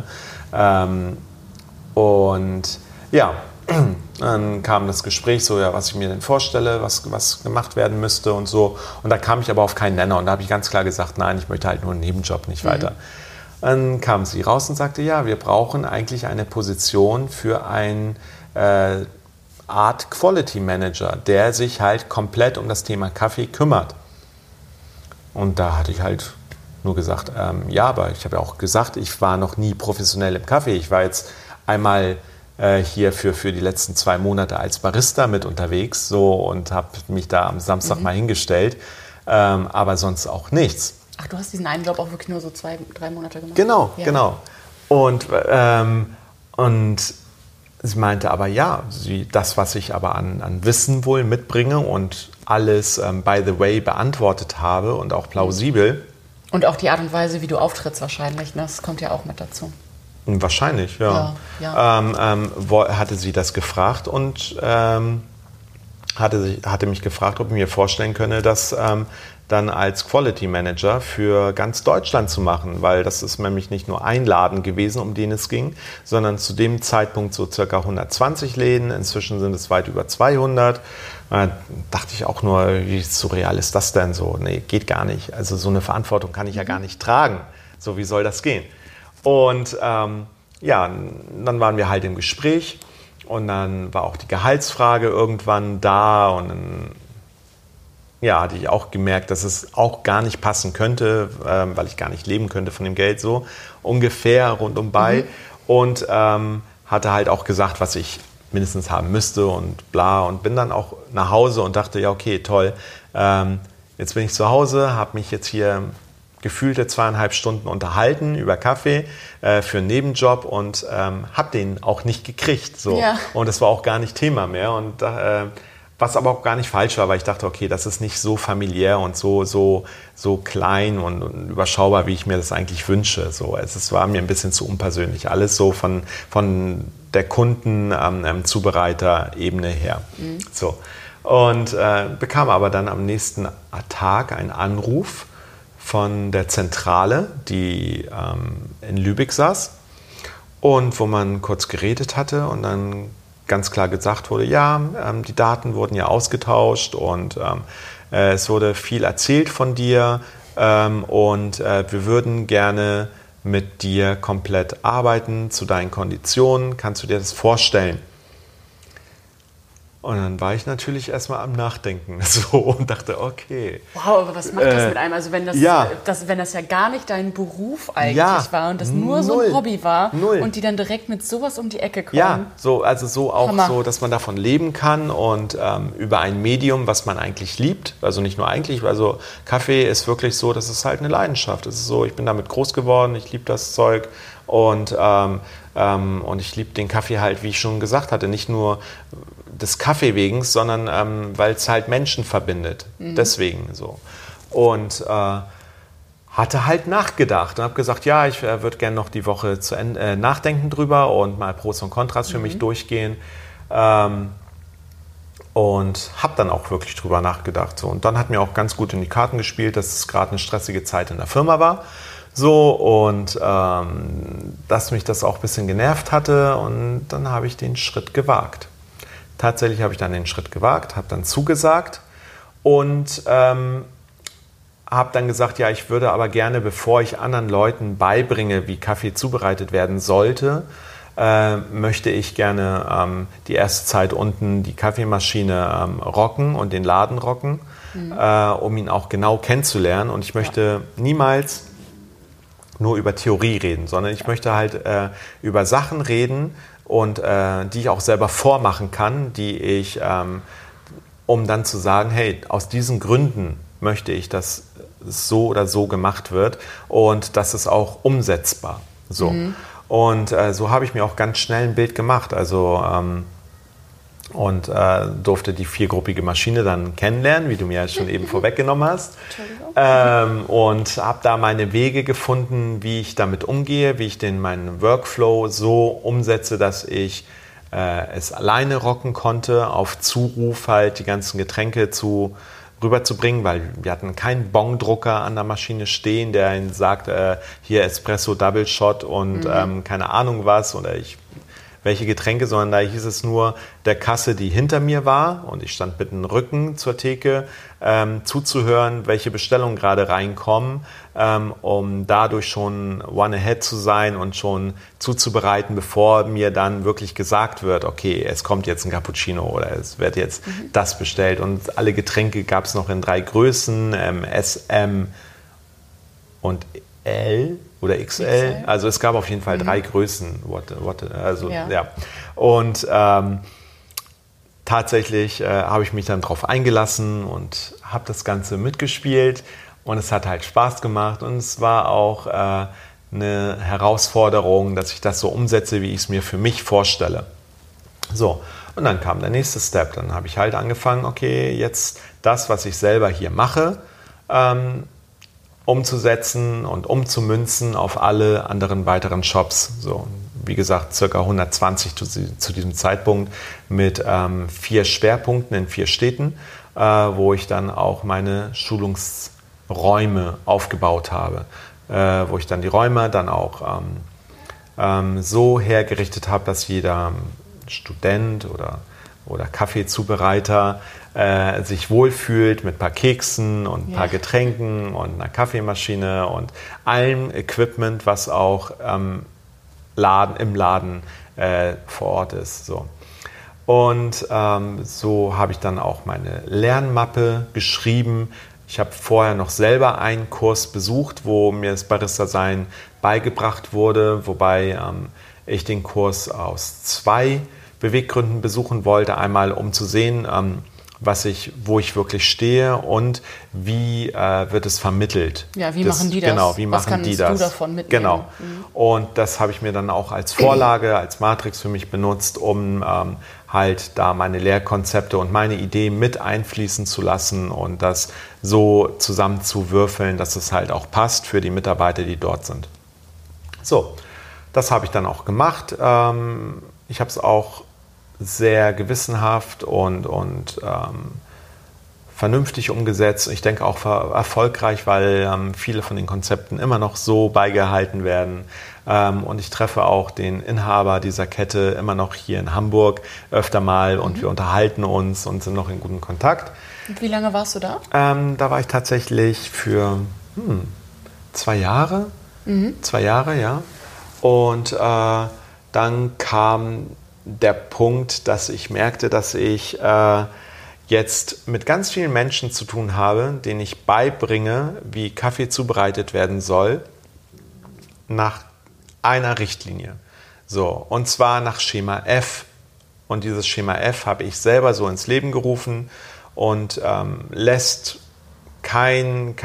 Speaker 1: Dann kam das Gespräch so, ja, was ich mir denn vorstelle, was gemacht werden müsste und so. Und da kam ich aber auf keinen Nenner. Und da habe ich ganz klar gesagt, nein, ich möchte halt nur einen Nebenjob, nicht weiter. Dann kam sie raus und sagte, ja, wir brauchen eigentlich eine Position für einen Art Quality Manager, der sich halt komplett um das Thema Kaffee kümmert. Und da hatte ich halt nur gesagt, ja, aber ich habe ja auch gesagt, ich war noch nie professionell im Kaffee. Ich war jetzt einmal hier für die letzten 2 Monate als Barista mit unterwegs so und habe mich da am Samstag mal hingestellt, aber sonst auch nichts.
Speaker 2: Ach, du hast diesen einen Job auch wirklich nur so 2-3 Monate gemacht?
Speaker 1: Genau. Und sie meinte aber, ja, das, was ich aber an Wissen wohl mitbringe und alles, by the way, beantwortet habe und auch plausibel.
Speaker 2: Und auch die Art und Weise, wie du auftrittst wahrscheinlich, ne? Das kommt ja auch mit dazu.
Speaker 1: Wahrscheinlich, ja. Hatte sie das gefragt und hatte mich gefragt, ob ich mir vorstellen könne, das dann als Quality Manager für ganz Deutschland zu machen, weil das ist nämlich nicht nur ein Laden gewesen, um den es ging, sondern zu dem Zeitpunkt so circa 120 Läden, inzwischen sind es weit über 200. Dachte ich auch nur, wie surreal ist das denn so? Nee, geht gar nicht. Also so eine Verantwortung kann ich ja gar nicht tragen. So, wie soll das gehen? Und dann waren wir halt im Gespräch und dann war auch die Gehaltsfrage irgendwann da und dann hatte ich auch gemerkt, dass es auch gar nicht passen könnte, weil ich gar nicht leben könnte von dem Geld so ungefähr rundum bei und hatte halt auch gesagt, was ich mindestens haben müsste und bla und bin dann auch nach Hause und dachte, ja okay, toll, jetzt bin ich zu Hause, habe mich jetzt hier gefühlte 2,5 Stunden unterhalten über Kaffee für einen Nebenjob und habe den auch nicht gekriegt. So. Ja. Und das war auch gar nicht Thema mehr. Und was aber auch gar nicht falsch war, weil ich dachte, okay, das ist nicht so familiär und so klein und überschaubar, wie ich mir das eigentlich wünsche. So, es war mir ein bisschen zu unpersönlich. Alles so von der Kunden-Zubereiter-Ebene her. So. Und bekam aber dann am nächsten Tag einen Anruf von der Zentrale, die in Lübeck saß und wo man kurz geredet hatte und dann ganz klar gesagt wurde, ja, die Daten wurden ja ausgetauscht und es wurde viel erzählt von dir und wir würden gerne mit dir komplett arbeiten zu deinen Konditionen. Kannst du dir das vorstellen? Und dann war ich natürlich erstmal am Nachdenken so und dachte, okay.
Speaker 2: Wow, aber was macht das mit einem? Also wenn das ja gar nicht dein Beruf eigentlich war und das nur so ein Hobby war und die dann direkt mit sowas um die Ecke kommen.
Speaker 1: Ja, so auch so, dass man davon leben kann und über ein Medium, was man eigentlich liebt. Also nicht nur eigentlich, also Kaffee ist wirklich so, das ist halt eine Leidenschaft. Es ist so, ich bin damit groß geworden, ich liebe das Zeug und ich liebe den Kaffee halt, wie ich schon gesagt hatte, nicht nur des Kaffee wegen, sondern weil es halt Menschen verbindet. Deswegen so. Und hatte halt nachgedacht und habe gesagt, ja, ich würde gerne noch die Woche zu Ende nachdenken drüber und mal Pros und Kontras für mich durchgehen. Und habe dann auch wirklich drüber nachgedacht. So. Und dann hat mir auch ganz gut in die Karten gespielt, dass es gerade eine stressige Zeit in der Firma war. So, und dass mich das auch ein bisschen genervt hatte. Und dann habe ich den Schritt gewagt. Tatsächlich habe ich dann den Schritt gewagt, habe dann zugesagt und habe dann gesagt, ja, ich würde aber gerne, bevor ich anderen Leuten beibringe, wie Kaffee zubereitet werden sollte, möchte ich gerne die erste Zeit unten die Kaffeemaschine rocken und den Laden rocken, um ihn auch genau kennenzulernen. Und ich möchte niemals nur über Theorie reden, sondern ich möchte halt über Sachen reden, und die ich auch selber vormachen kann, die ich, um dann zu sagen, hey, aus diesen Gründen möchte ich, dass es so oder so gemacht wird und das ist auch umsetzbar. So. Und so habe ich mir auch ganz schnell ein Bild gemacht. Also und durfte die viergruppige Maschine dann kennenlernen, wie du mir ja schon eben vorweggenommen hast. Und habe da meine Wege gefunden, wie ich damit umgehe, wie ich meinen Workflow so umsetze, dass ich es alleine rocken konnte, auf Zuruf halt die ganzen Getränke rüberzubringen, weil wir hatten keinen Bongdrucker an der Maschine stehen, der ihnen sagt, hier Espresso Double Shot und keine Ahnung was oder welche Getränke, sondern da hieß es nur der Kasse, die hinter mir war und ich stand mit dem Rücken zur Theke, zuzuhören, welche Bestellungen gerade reinkommen, um dadurch schon one ahead zu sein und schon zuzubereiten, bevor mir dann wirklich gesagt wird, okay, es kommt jetzt ein Cappuccino oder es wird jetzt das bestellt. Und alle Getränke gab es noch in 3 Größen, S, M und L oder XL. Also es gab auf jeden Fall 3 Größen. Ja. Und tatsächlich habe ich mich dann drauf eingelassen und habe das Ganze mitgespielt und es hat halt Spaß gemacht und es war auch eine Herausforderung, dass ich das so umsetze, wie ich es mir für mich vorstelle. So, und dann kam der nächste Step. Dann habe ich halt angefangen, okay, jetzt das, was ich selber hier mache, umzusetzen und umzumünzen auf alle anderen weiteren Shops. So, wie gesagt, ca. 120 zu diesem Zeitpunkt mit 4 Schwerpunkten in 4 Städten, wo ich dann auch meine Schulungsräume aufgebaut habe. Wo ich dann die Räume dann auch so hergerichtet habe, dass jeder Student oder Kaffeezubereiter sich wohlfühlt mit ein paar Keksen und ein paar Getränken und einer Kaffeemaschine und allem Equipment, was auch im Laden vor Ort ist. So. Und so habe ich dann auch meine Lernmappe geschrieben. Ich habe vorher noch selber einen Kurs besucht, wo mir das Barista-Sein beigebracht wurde, wobei ich den Kurs aus 2 Beweggründen besuchen wollte. Einmal, um zu sehen, wo ich wirklich stehe und wie wird es vermittelt.
Speaker 2: Ja, wie machen die das?
Speaker 1: Genau, wie machen die das?
Speaker 2: Was kannst du davon mitnehmen?
Speaker 1: Genau. Und das habe ich mir dann auch als Vorlage, als Matrix für mich benutzt, um halt da meine Lehrkonzepte und meine Ideen mit einfließen zu lassen und das so zusammenzuwürfeln, dass es halt auch passt für die Mitarbeiter, die dort sind. So, das habe ich dann auch gemacht. Ich habe es auch sehr gewissenhaft und vernünftig umgesetzt. Ich denke auch erfolgreich, weil viele von den Konzepten immer noch so beigehalten werden. Und ich treffe auch den Inhaber dieser Kette immer noch hier in Hamburg öfter mal und wir unterhalten uns und sind noch in gutem Kontakt.
Speaker 2: Und wie lange warst du da?
Speaker 1: Da war ich tatsächlich für 2 Jahre. 2 Jahre, ja. Und dann kam der Punkt, dass ich merkte, dass ich jetzt mit ganz vielen Menschen zu tun habe, denen ich beibringe, wie Kaffee zubereitet werden soll, nach einer Richtlinie. So, und zwar nach Schema F. Und dieses Schema F habe ich selber so ins Leben gerufen und lässt kein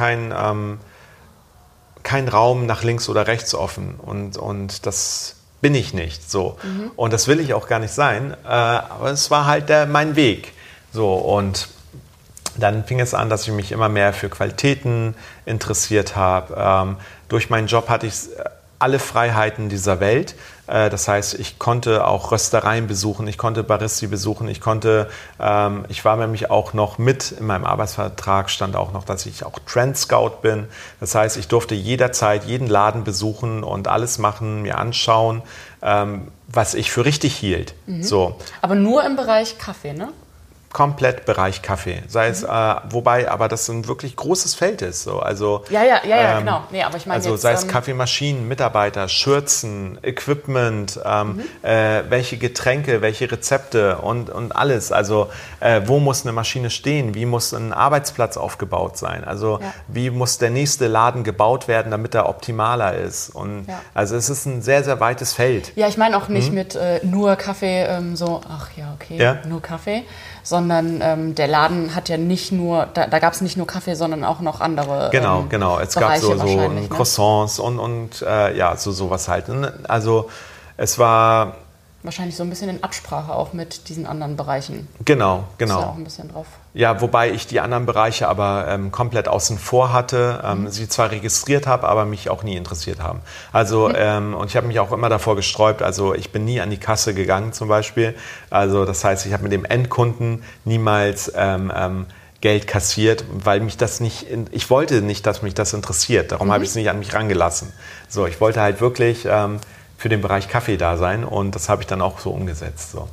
Speaker 1: Raum nach links oder rechts offen. Und das bin ich nicht. So. Und das will ich auch gar nicht sein. Aber es war halt mein Weg. So, und dann fing es an, dass ich mich immer mehr für Qualitäten interessiert habe. Durch meinen Job hatte ich alle Freiheiten dieser Welt. Das heißt, ich konnte auch Röstereien besuchen, ich konnte Baristi besuchen, ich war nämlich auch noch in meinem Arbeitsvertrag stand auch noch, dass ich auch Trend Scout bin. Das heißt, ich durfte jederzeit jeden Laden besuchen und alles machen, mir anschauen, was ich für richtig hielt. So.
Speaker 2: Aber nur im Bereich Kaffee, ne?
Speaker 1: Komplett Bereich Kaffee. Sei es, wobei aber das ein wirklich großes Feld ist. So. Also,
Speaker 2: ja, genau. Nee, aber ich meine
Speaker 1: also
Speaker 2: jetzt,
Speaker 1: sei es Kaffeemaschinen, Mitarbeiter, Schürzen, Equipment, welche Getränke, welche Rezepte und alles. Also wo muss eine Maschine stehen? Wie muss ein Arbeitsplatz aufgebaut sein? Also wie muss der nächste Laden gebaut werden, damit er optimaler ist? Und also es ist ein sehr, sehr weites Feld.
Speaker 2: Ja, ich meine auch nicht mit nur Kaffee, nur Kaffee. Sondern der Laden hat ja nicht nur, da gab es nicht nur Kaffee, sondern auch noch andere
Speaker 1: Genau. Es gab
Speaker 2: Bereiche
Speaker 1: so Croissants und sowas halt. Also es war...
Speaker 2: Wahrscheinlich so ein bisschen in Absprache auch mit diesen anderen Bereichen.
Speaker 1: Genau.
Speaker 2: Ist ja auch ein bisschen drauf.
Speaker 1: Ja, wobei ich die anderen Bereiche aber komplett außen vor hatte, sie zwar registriert habe, aber mich auch nie interessiert haben. Also und ich habe mich auch immer davor gesträubt, also ich bin nie an die Kasse gegangen zum Beispiel. Also das heißt, ich habe mit dem Endkunden niemals Geld kassiert, weil mich das nicht, ich wollte nicht, dass mich das interessiert. Darum habe ich es nicht an mich rangelassen. So, ich wollte halt wirklich für den Bereich Kaffee da sein und das habe ich dann auch so umgesetzt. So.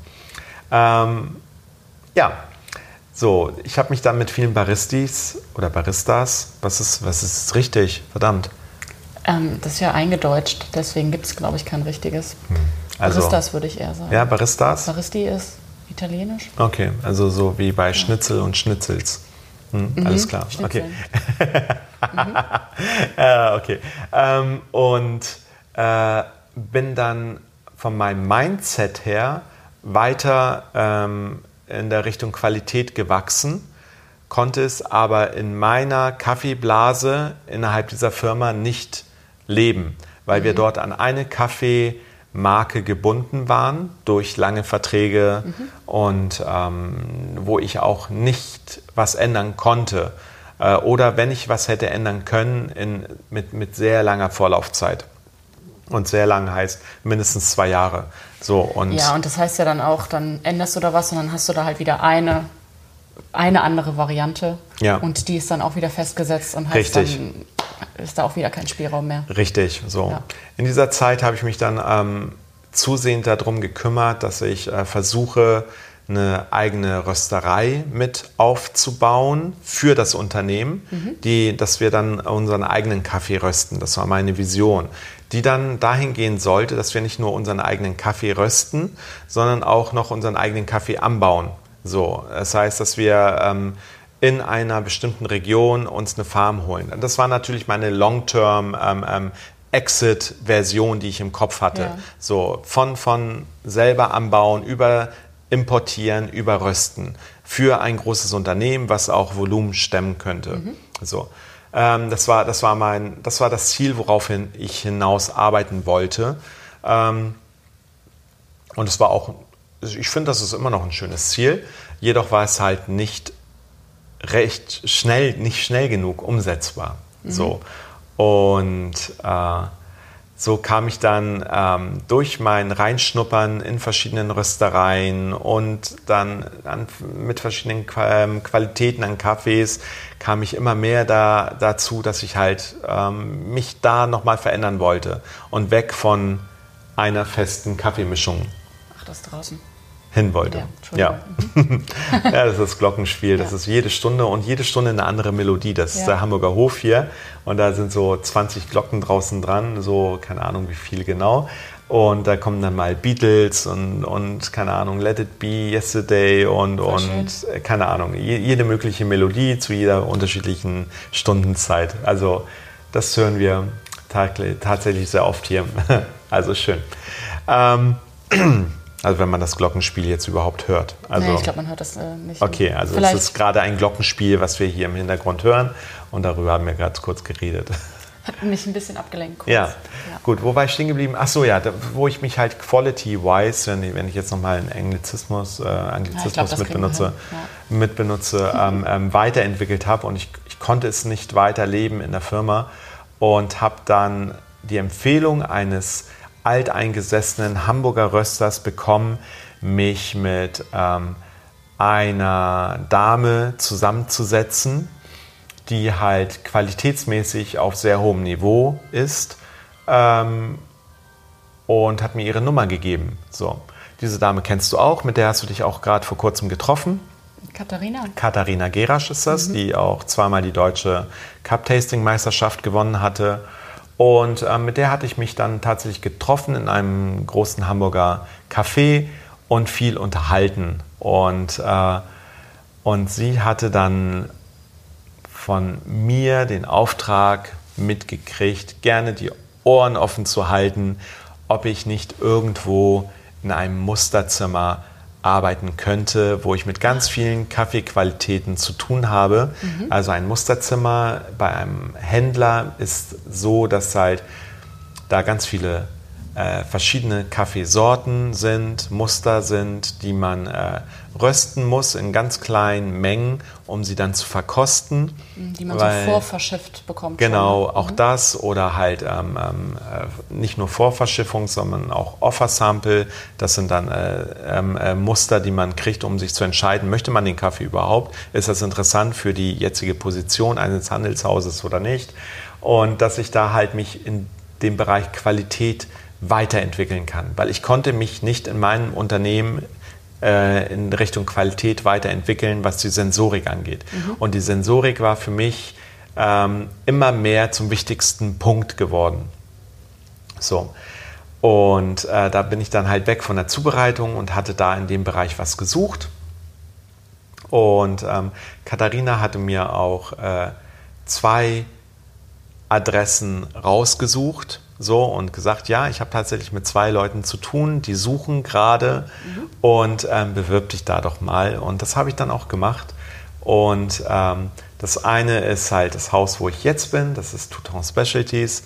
Speaker 1: So, ich habe mich dann mit vielen Baristas, was ist richtig? Verdammt.
Speaker 2: Das ist ja eingedeutscht, deswegen gibt es, glaube ich, kein richtiges.
Speaker 1: Also,
Speaker 2: Baristas würde ich eher sagen.
Speaker 1: Ja, Baristas?
Speaker 2: Baristi ist italienisch.
Speaker 1: Okay, also so wie bei Schnitzel und Schnitzels. Alles klar.
Speaker 2: Schnitzeln.
Speaker 1: Okay. Und bin dann von meinem Mindset her weiter in der Richtung Qualität gewachsen, konnte es aber in meiner Kaffeeblase innerhalb dieser Firma nicht leben, weil wir dort an eine Kaffeemarke gebunden waren durch lange Verträge und wo ich auch nicht was ändern konnte oder wenn ich was hätte ändern können mit sehr langer Vorlaufzeit. Und sehr lang heißt mindestens 2 Jahre. So, und
Speaker 2: das heißt ja dann auch, dann änderst du da was und dann hast du da halt wieder eine andere Variante. Ja. Und die ist dann auch wieder festgesetzt und heißt dann ist da auch wieder kein Spielraum mehr.
Speaker 1: Richtig, so. Ja. In dieser Zeit habe ich mich dann zusehend darum gekümmert, dass ich versuche, eine eigene Rösterei mit aufzubauen für das Unternehmen, dass wir dann unseren eigenen Kaffee rösten. Das war meine Vision, die dann dahin gehen sollte, dass wir nicht nur unseren eigenen Kaffee rösten, sondern auch noch unseren eigenen Kaffee anbauen. So, das heißt, dass wir in einer bestimmten Region uns eine Farm holen. Das war natürlich meine Long-Term Exit-Version, die ich im Kopf hatte. Ja. So, von selber anbauen über importieren, über rösten für ein großes Unternehmen, was auch Volumen stemmen könnte. So. Das war das Ziel, woraufhin ich hinaus arbeiten wollte. Und es war auch, ich finde, das ist immer noch ein schönes Ziel. Jedoch war es halt nicht schnell genug umsetzbar. So. Und so kam ich dann durch mein Reinschnuppern in verschiedenen Röstereien und dann mit verschiedenen Qualitäten an Kaffees kam ich immer mehr dazu, dass ich halt mich da nochmal verändern wollte und weg von einer festen Kaffeemischung
Speaker 2: Das draußen
Speaker 1: hin wollte. Ja. Ja, das ist das Glockenspiel. Das ist jede Stunde und jede Stunde eine andere Melodie. Das ist der Hamburger Hof hier und da sind so 20 Glocken draußen dran, so keine Ahnung wie viel genau. Und da kommen dann mal Beatles und keine Ahnung, Let It Be, Yesterday und keine Ahnung, jede mögliche Melodie zu jeder unterschiedlichen Stundenzeit. Also das hören wir tatsächlich sehr oft hier. Also schön. Also wenn man das Glockenspiel jetzt überhaupt hört. Also,
Speaker 2: nee, ich glaube, man hört das nicht.
Speaker 1: Okay, also vielleicht. Es ist gerade ein Glockenspiel, was wir hier im Hintergrund hören. Und darüber haben wir gerade kurz geredet.
Speaker 2: Hat mich ein bisschen abgelenkt. Kurz.
Speaker 1: Ja, gut. Wo war ich stehen geblieben? Ach so, ja, wo ich mich halt quality-wise, wenn ich jetzt nochmal einen Anglizismus mitbenutze, weiterentwickelt habe. Und ich konnte es nicht weiterleben in der Firma. Und habe dann die Empfehlung eines alteingesessenen Hamburger Rösters bekommen, mich mit einer Dame zusammenzusetzen, die halt qualitätsmäßig auf sehr hohem Niveau ist und hat mir ihre Nummer gegeben. So, diese Dame kennst du auch, mit der hast du dich auch gerade vor kurzem getroffen. Katharina Gerasch ist das, die auch zweimal die deutsche Cup-Tasting-Meisterschaft gewonnen hatte. Und mit der hatte ich mich dann tatsächlich getroffen in einem großen Hamburger Café und viel unterhalten. Und sie hatte dann von mir den Auftrag mitgekriegt, gerne die Ohren offen zu halten, ob ich nicht irgendwo in einem Musterzimmer arbeiten könnte, wo ich mit ganz vielen Kaffeequalitäten zu tun habe. Also ein Musterzimmer bei einem Händler ist so, dass halt da ganz viele verschiedene Kaffeesorten sind, Muster sind, die man rösten muss in ganz kleinen Mengen, um sie dann zu verkosten.
Speaker 2: Die man so vorverschifft bekommt.
Speaker 1: Genau, auch das oder halt nicht nur Vorverschiffung, sondern auch Offer-Sample. Das sind dann Muster, die man kriegt, um sich zu entscheiden, möchte man den Kaffee überhaupt? Ist das interessant für die jetzige Position eines Handelshauses oder nicht? Und dass ich da halt mich in dem Bereich Qualität weiterentwickeln kann, weil ich konnte mich nicht in meinem Unternehmen in Richtung Qualität weiterentwickeln, was die Sensorik angeht. Und die Sensorik war für mich immer mehr zum wichtigsten Punkt geworden. So. Und da bin ich dann halt weg von der Zubereitung und hatte da in dem Bereich was gesucht. Und Katharina hatte mir auch 2 Adressen rausgesucht. So und gesagt, ja, ich habe tatsächlich mit 2 Leuten zu tun, die suchen gerade und bewirb dich da doch mal. Und das habe ich dann auch gemacht. Und das eine ist halt das Haus, wo ich jetzt bin, das ist Touton Specialties.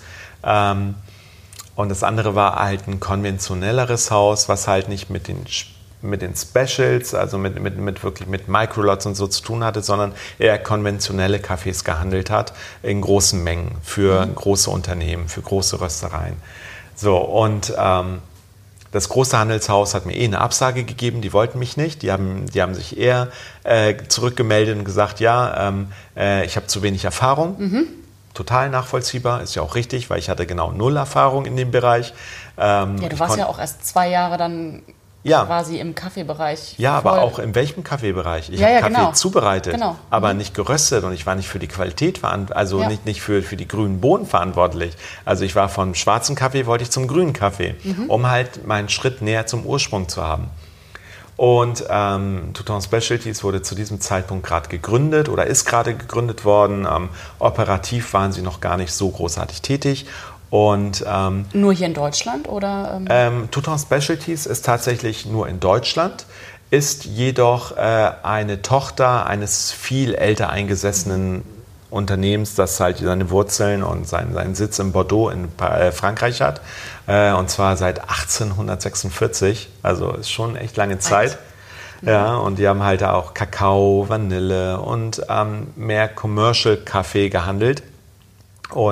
Speaker 1: Und das andere war halt ein konventionelleres Haus, was halt nicht mit den Specials, also wirklich mit Microlots und so zu tun hatte, sondern eher konventionelle Kaffees gehandelt hat, in großen Mengen für große Unternehmen, für große Röstereien. So, und das große Handelshaus hat mir eine Absage gegeben, die wollten mich nicht, die haben sich eher zurückgemeldet und gesagt, ja, ich habe zu wenig Erfahrung. Total nachvollziehbar, ist ja auch richtig, weil ich hatte genau 0 Erfahrung in dem Bereich.
Speaker 2: Ja, du warst ja auch erst 2 Jahre dann quasi im Kaffeebereich.
Speaker 1: Ja, aber auch in welchem Kaffeebereich? Ich habe Kaffee zubereitet, aber nicht geröstet und ich war nicht für die Qualität verantwortlich, also nicht für die grünen Bohnen verantwortlich. Also ich war vom schwarzen Kaffee, wollte ich zum grünen Kaffee, um halt meinen Schritt näher zum Ursprung zu haben. Und Touton Specialties wurde zu diesem Zeitpunkt gerade gegründet oder ist gerade gegründet worden. Operativ waren sie noch gar nicht so großartig tätig. Und,
Speaker 2: nur hier in Deutschland? Oder,
Speaker 1: Touton Specialties ist tatsächlich nur in Deutschland, ist jedoch eine Tochter eines viel älter eingesessenen Unternehmens, das halt seine Wurzeln und seinen Sitz in Bordeaux in Frankreich hat. Und zwar seit 1846, also ist schon echt lange Zeit. Ja, und die haben halt auch Kakao, Vanille und mehr Commercial Kaffee gehandelt. Und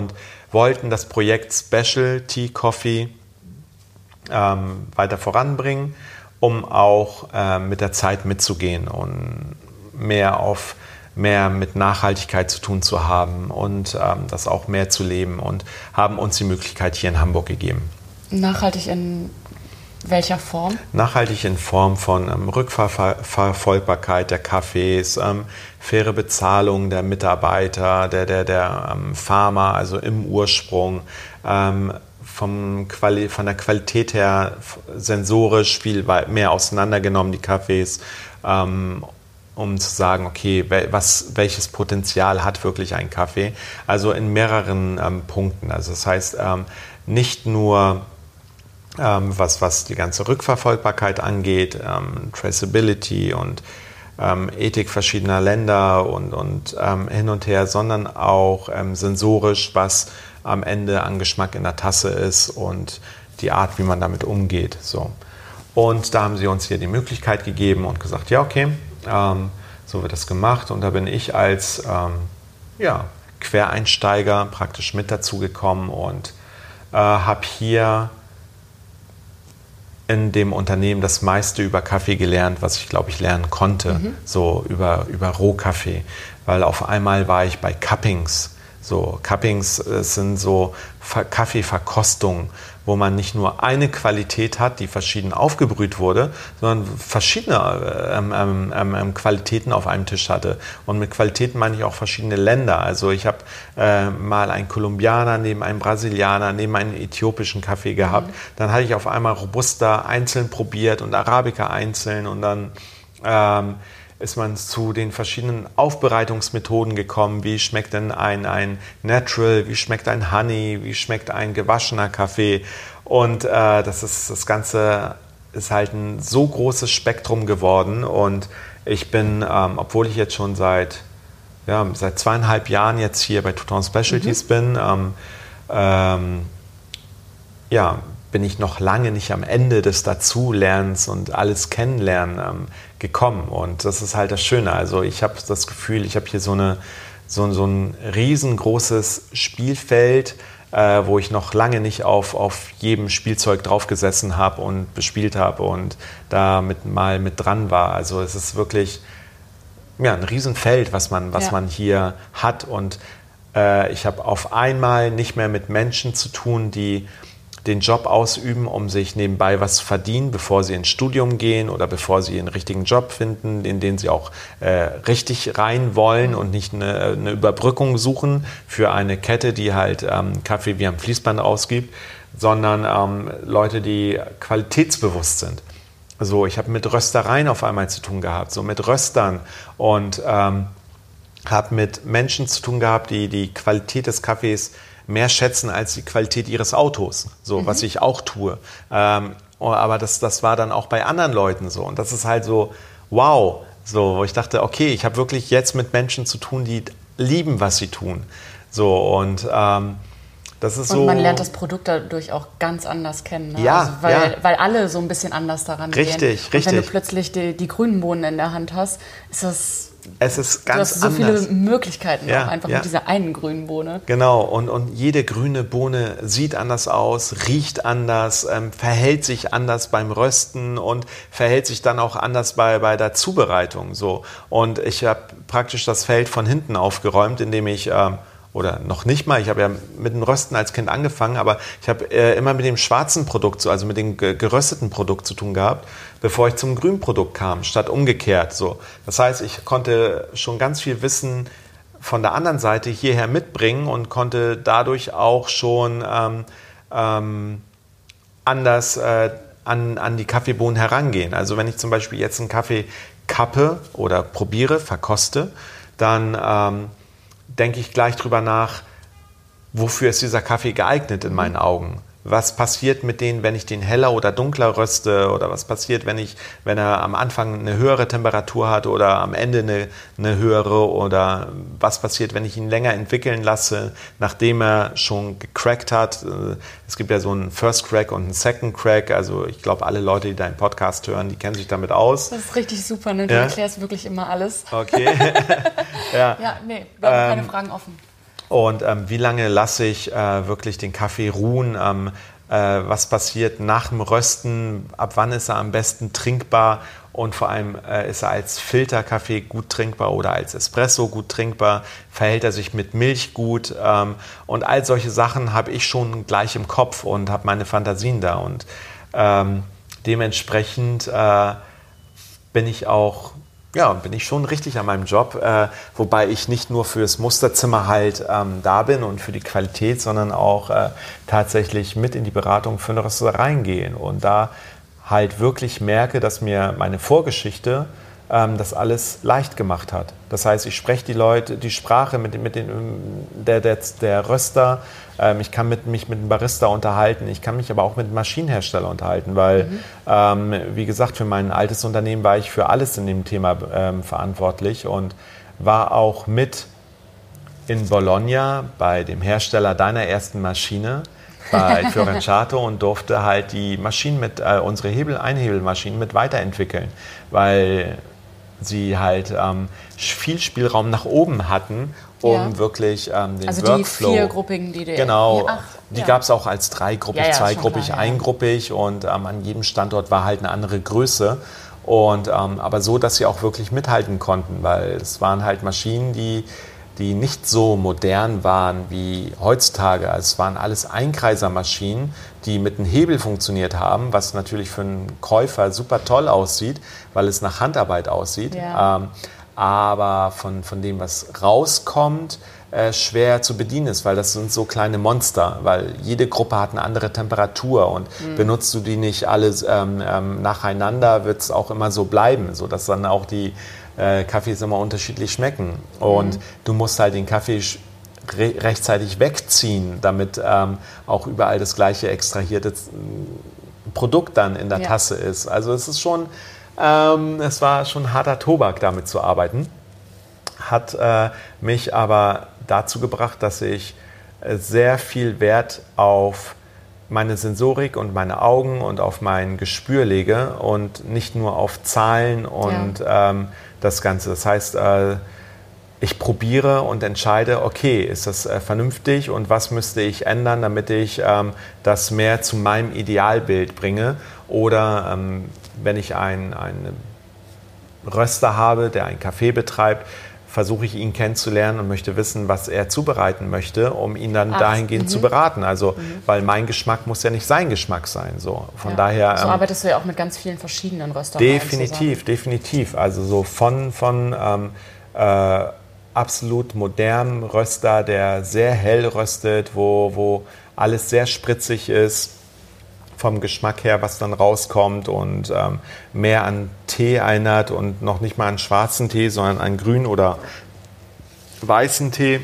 Speaker 1: wollten das Projekt Specialty Coffee weiter voranbringen, um auch mit der Zeit mitzugehen und mehr mit Nachhaltigkeit zu tun zu haben und das auch mehr zu leben und haben uns die Möglichkeit hier in Hamburg gegeben.
Speaker 2: Nachhaltig in welcher Form?
Speaker 1: Nachhaltig in Form von Rückverfolgbarkeit der Cafés, faire Bezahlung der Mitarbeiter, der Farmer, also im Ursprung, von der Qualität her sensorisch viel mehr auseinandergenommen, die Cafés, um zu sagen, okay, welches Potenzial hat wirklich ein Kaffee? Also in mehreren Punkten. Also das heißt, nicht nur was die ganze Rückverfolgbarkeit angeht, Traceability und Ethik verschiedener Länder und hin und her, sondern auch sensorisch, was am Ende an Geschmack in der Tasse ist und die Art, wie man damit umgeht. So. Und da haben sie uns hier die Möglichkeit gegeben und gesagt, ja, okay, so wird das gemacht. Und da bin ich als Quereinsteiger praktisch mit dazugekommen und habe hier in dem Unternehmen das meiste über Kaffee gelernt, was ich glaube ich lernen konnte, so über Rohkaffee, weil auf einmal war ich bei Cuppings. So, Cuppings sind so Kaffeeverkostungen, wo man nicht nur eine Qualität hat, die verschieden aufgebrüht wurde, sondern verschiedene Qualitäten auf einem Tisch hatte. Und mit Qualitäten meine ich auch verschiedene Länder. Also ich habe mal einen Kolumbianer neben einem Brasilianer, neben einem äthiopischen Kaffee gehabt. Dann hatte ich auf einmal Robusta einzeln probiert und Arabica einzeln und dann ist man zu den verschiedenen Aufbereitungsmethoden gekommen. Wie schmeckt denn ein Natural, wie schmeckt ein Honey, wie schmeckt ein gewaschener Kaffee? Und das Ganze ist halt ein so großes Spektrum geworden. Und ich bin, obwohl ich jetzt schon seit 2,5 Jahren jetzt hier bei Touton Specialties bin, bin ich noch lange nicht am Ende des Dazulernens und alles Kennenlernen gekommen. Und das ist halt das Schöne. Also ich habe das Gefühl, ich habe hier so ein riesengroßes Spielfeld, wo ich noch lange nicht auf jedem Spielzeug drauf gesessen habe und bespielt habe und da mal mit dran war. Also es ist wirklich ein Riesenfeld, was man hier hat. Und ich habe auf einmal nicht mehr mit Menschen zu tun, die den Job ausüben, um sich nebenbei was zu verdienen, bevor sie ins Studium gehen oder bevor sie einen richtigen Job finden, in den sie auch richtig rein wollen und nicht eine Überbrückung suchen für eine Kette, die halt Kaffee wie am Fließband ausgibt, sondern Leute, die qualitätsbewusst sind. Also ich habe mit Röstereien auf einmal zu tun gehabt, so mit Röstern und habe mit Menschen zu tun gehabt, die die Qualität des Kaffees mehr schätzen als die Qualität ihres Autos, so was ich auch tue. Aber das war dann auch bei anderen Leuten so. Und das ist halt so, wow, so, wo ich dachte, okay, ich habe wirklich jetzt mit Menschen zu tun, die lieben, was sie tun. So, und das ist so.
Speaker 2: Und man lernt das Produkt dadurch auch ganz anders kennen. Ne?
Speaker 1: Ja,
Speaker 2: also weil alle so ein bisschen anders daran gehen.
Speaker 1: Richtig.
Speaker 2: Und wenn du plötzlich die grünen Bohnen in der Hand hast, ist das.
Speaker 1: Es ist ganz
Speaker 2: anders. Du hast so viele Möglichkeiten auch einfach mit
Speaker 1: ja.
Speaker 2: dieser einen grünen Bohne.
Speaker 1: Genau, und jede grüne Bohne sieht anders aus, riecht anders, verhält sich anders beim Rösten und verhält sich dann auch anders bei der Zubereitung. So. Und ich habe praktisch das Feld von hinten aufgeräumt, indem ich oder noch nicht mal, ich habe ja mit dem Rösten als Kind angefangen, aber ich habe immer mit dem schwarzen Produkt, also mit dem gerösteten Produkt zu tun gehabt, bevor ich zum grünen Produkt kam, statt umgekehrt. So. Das heißt, ich konnte schon ganz viel Wissen von der anderen Seite hierher mitbringen und konnte dadurch auch schon anders an die Kaffeebohnen herangehen. Also wenn ich zum Beispiel jetzt einen Kaffee kappe oder probiere, verkoste, dann denke ich gleich drüber nach, wofür ist dieser Kaffee geeignet in meinen Augen? Was passiert mit denen, wenn ich den heller oder dunkler röste? Oder was passiert, wenn er am Anfang eine höhere Temperatur hat oder am Ende eine höhere? Oder was passiert, wenn ich ihn länger entwickeln lasse, nachdem er schon gecrackt hat? Es gibt ja so einen First Crack und einen Second Crack. Also ich glaube, alle Leute, die deinen Podcast hören, die kennen sich damit aus.
Speaker 2: Das ist richtig super, ne? Du erklärst wirklich immer alles.
Speaker 1: Okay.
Speaker 2: Ja, nee, wir haben keine Fragen offen.
Speaker 1: Und wie lange lasse ich wirklich den Kaffee ruhen? Was passiert nach dem Rösten? Ab wann ist er am besten trinkbar? Und vor allem ist er als Filterkaffee gut trinkbar oder als Espresso gut trinkbar? Verhält er sich mit Milch gut? Und all solche Sachen habe ich schon gleich im Kopf und habe meine Fantasien da. Und dementsprechend bin ich schon richtig an meinem Job, wobei ich nicht nur fürs Musterzimmer halt da bin und für die Qualität, sondern auch tatsächlich mit in die Beratung für eine Rösterei gehe und da halt wirklich merke, dass mir meine Vorgeschichte das alles leicht gemacht hat. Das heißt, ich spreche die Sprache der Röster, ich kann mich mit dem Barista unterhalten, ich kann mich aber auch mit dem Maschinenhersteller unterhalten, weil, wie gesagt, für mein altes Unternehmen war ich für alles in dem Thema verantwortlich und war auch mit in Bologna bei dem Hersteller deiner ersten Maschine, bei Fiorenciato und durfte halt die Maschinen unsere Einhebelmaschinen mit weiterentwickeln, weil sie halt viel Spielraum nach oben hatten, um wirklich den
Speaker 2: also
Speaker 1: Workflow...
Speaker 2: Also die viergruppigen, die...
Speaker 1: Genau, die gab es auch als dreigruppig, zweigruppig,
Speaker 2: klar,
Speaker 1: eingruppig und an jedem Standort war halt eine andere Größe. Und, aber so, dass sie auch wirklich mithalten konnten, weil es waren halt Maschinen, die nicht so modern waren wie heutzutage. Also es waren alles Einkreisermaschinen, die mit einem Hebel funktioniert haben, was natürlich für einen Käufer super toll aussieht, weil es nach Handarbeit aussieht. Ja. Aber von dem, was rauskommt, schwer zu bedienen ist, weil das sind so kleine Monster, weil jede Gruppe hat eine andere Temperatur und benutzt du die nicht alle nacheinander, wird es auch immer so bleiben, sodass dann auch die Kaffees immer unterschiedlich schmecken. Und du musst halt den Kaffee rechtzeitig wegziehen, damit auch überall das gleiche extrahierte Produkt dann in der Tasse ist. Also es ist schon, es war schon harter Tobak, damit zu arbeiten. Hat mich aber dazu gebracht, dass ich sehr viel Wert auf meine Sensorik und meine Augen und auf mein Gespür lege und nicht nur auf Zahlen und das Ganze. Das heißt, ich probiere und entscheide, okay, ist das vernünftig und was müsste ich ändern, damit ich das mehr zu meinem Idealbild bringe. Oder wenn ich einen Röster habe, der einen Kaffee betreibt, versuche ich ihn kennenzulernen und möchte wissen, was er zubereiten möchte, um ihn dann dahingehend zu beraten. Also, weil mein Geschmack muss ja nicht sein Geschmack sein. So, von daher.
Speaker 2: So arbeitest du ja auch mit ganz vielen verschiedenen Röstern.
Speaker 1: Definitiv. Also so von absolut modernem Röster, der sehr hell röstet, wo alles sehr spritzig ist, vom Geschmack her, was dann rauskommt und mehr an Tee erinnert und noch nicht mal an schwarzen Tee, sondern an grünen oder weißen Tee.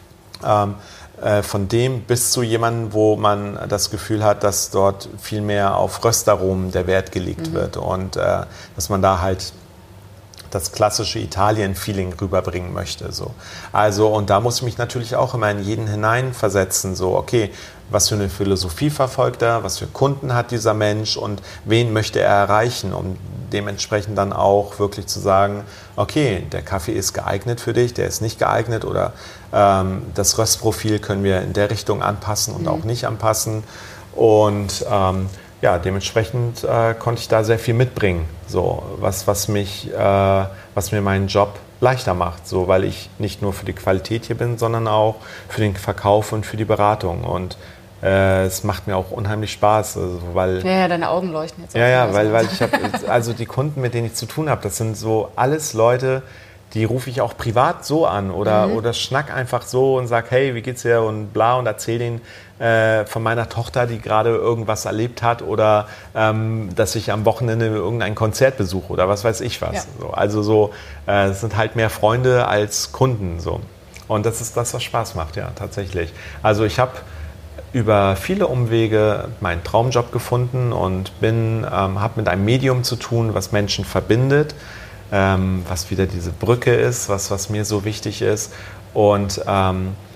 Speaker 1: Von dem bis zu jemandem, wo man das Gefühl hat, dass dort viel mehr auf Röstaromen der Wert gelegt wird und dass man da halt das klassische Italien-Feeling rüberbringen möchte. So. Also, und da muss ich mich natürlich auch immer in jeden hineinversetzen. So, okay, was für eine Philosophie verfolgt er, was für Kunden hat dieser Mensch und wen möchte er erreichen, um dementsprechend dann auch wirklich zu sagen, okay, der Kaffee ist geeignet für dich, der ist nicht geeignet oder das Röstprofil können wir in der Richtung anpassen und auch nicht anpassen. Und dementsprechend konnte ich da sehr viel mitbringen, so, was mir meinen Job leichter macht, so, weil ich nicht nur für die Qualität hier bin, sondern auch für den Verkauf und für die Beratung. Und es macht mir auch unheimlich Spaß. Also, weil,
Speaker 2: deine Augen leuchten jetzt.
Speaker 1: Weil ich habe, also die Kunden, mit denen ich zu tun habe, das sind so alles Leute, die rufe ich auch privat so an oder schnack einfach so und sag, hey, wie geht's dir und bla und erzähl denen von meiner Tochter, die gerade irgendwas erlebt hat oder dass ich am Wochenende irgendein Konzert besuche oder was weiß ich was. Ja. So, also so, es sind halt mehr Freunde als Kunden so. Und das ist das, was Spaß macht, ja, tatsächlich. Also ich habe über viele Umwege meinen Traumjob gefunden und habe mit einem Medium zu tun, was Menschen verbindet, was wieder diese Brücke ist, was mir so wichtig ist. Und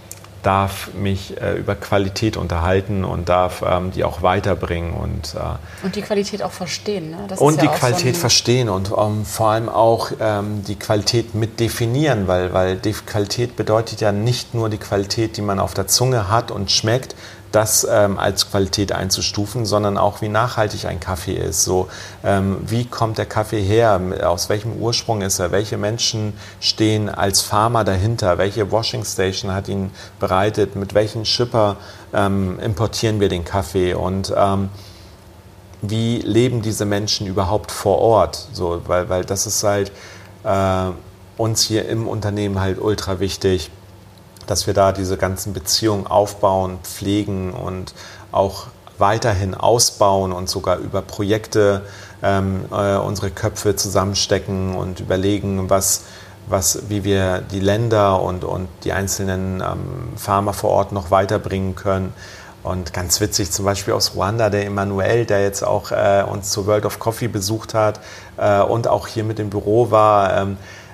Speaker 1: darf mich über Qualität unterhalten und darf die auch weiterbringen. Und
Speaker 2: die Qualität auch verstehen. Ne? Das
Speaker 1: und
Speaker 2: ist
Speaker 1: die
Speaker 2: ja auch
Speaker 1: Qualität
Speaker 2: so
Speaker 1: verstehen und vor allem auch die Qualität mit definieren, weil die Qualität bedeutet ja nicht nur die Qualität, die man auf der Zunge hat und schmeckt, das als Qualität einzustufen, sondern auch, wie nachhaltig ein Kaffee ist. So, wie kommt der Kaffee her? Aus welchem Ursprung ist er? Welche Menschen stehen als Farmer dahinter? Welche Washing Station hat ihn bereitet? Mit welchen Shipper importieren wir den Kaffee? Und wie leben diese Menschen überhaupt vor Ort? So, weil das ist halt uns hier im Unternehmen halt ultra wichtig, dass wir da diese ganzen Beziehungen aufbauen, pflegen und auch weiterhin ausbauen und sogar über Projekte unsere Köpfe zusammenstecken und überlegen, wie wir die Länder und die einzelnen Farmer vor Ort noch weiterbringen können. Und ganz witzig, zum Beispiel aus Ruanda, der Emmanuel, der jetzt auch uns zur World of Coffee besucht hat und auch hier mit im Büro war,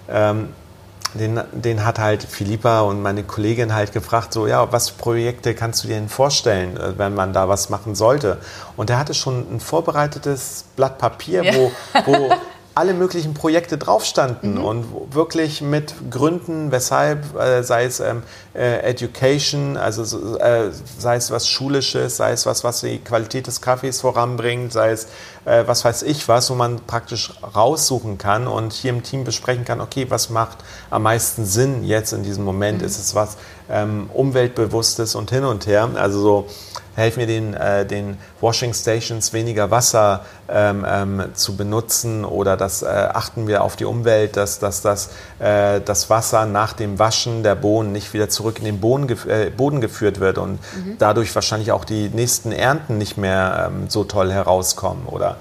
Speaker 1: den hat halt Philippa und meine Kollegin halt gefragt, so, ja, was für Projekte kannst du dir denn vorstellen, wenn man da was machen sollte? Und er hatte schon ein vorbereitetes Blatt Papier, wo alle möglichen Projekte drauf standen und wirklich mit Gründen, weshalb, sei es Education, also sei es was Schulisches, sei es was die Qualität des Kaffees voranbringt, sei es was weiß ich was, wo man praktisch raussuchen kann und hier im Team besprechen kann, okay, was macht am meisten Sinn jetzt in diesem Moment? Ist es was Umweltbewusstes und hin und her? Also so helfen wir den Washing Stations weniger Wasser zu benutzen oder achten wir auf die Umwelt, dass das Wasser nach dem Waschen der Bohnen nicht wieder zurück in den Boden geführt wird und dadurch wahrscheinlich auch die nächsten Ernten nicht mehr so toll herauskommen oder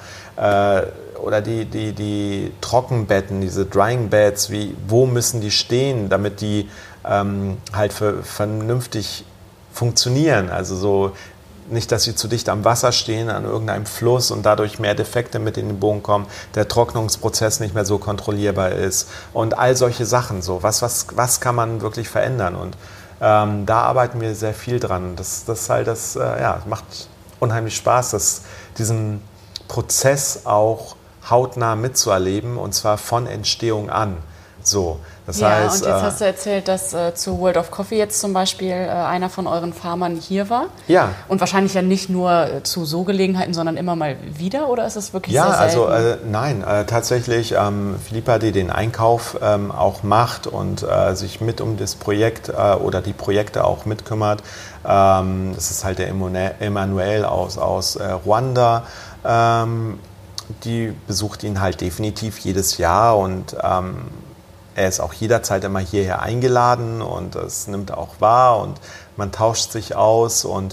Speaker 1: die Trockenbetten, diese Drying Beds, wo müssen die stehen, damit die halt vernünftig funktionieren. Also so nicht, dass sie zu dicht am Wasser stehen, an irgendeinem Fluss und dadurch mehr Defekte mit in den Boden kommen, der Trocknungsprozess nicht mehr so kontrollierbar ist und all solche Sachen. So, was kann man wirklich verändern? Und da arbeiten wir sehr viel dran. Das halt macht unheimlich Spaß, diesen Prozess auch hautnah mitzuerleben und zwar von Entstehung an. So, das heißt,
Speaker 2: und jetzt hast du erzählt, dass zu World of Coffee jetzt zum Beispiel einer von euren Farmern hier war.
Speaker 1: Ja.
Speaker 2: Und wahrscheinlich ja nicht nur zu so Gelegenheiten, sondern immer mal wieder, oder ist es wirklich sehr selten?
Speaker 1: Also nein, tatsächlich Philippa, die den Einkauf auch macht und sich mit um das Projekt oder die Projekte auch mitkümmert. Das ist halt der Emmanuel aus Ruanda. Die besucht ihn halt definitiv jedes Jahr und er ist auch jederzeit immer hierher eingeladen und das nimmt er auch wahr und man tauscht sich aus und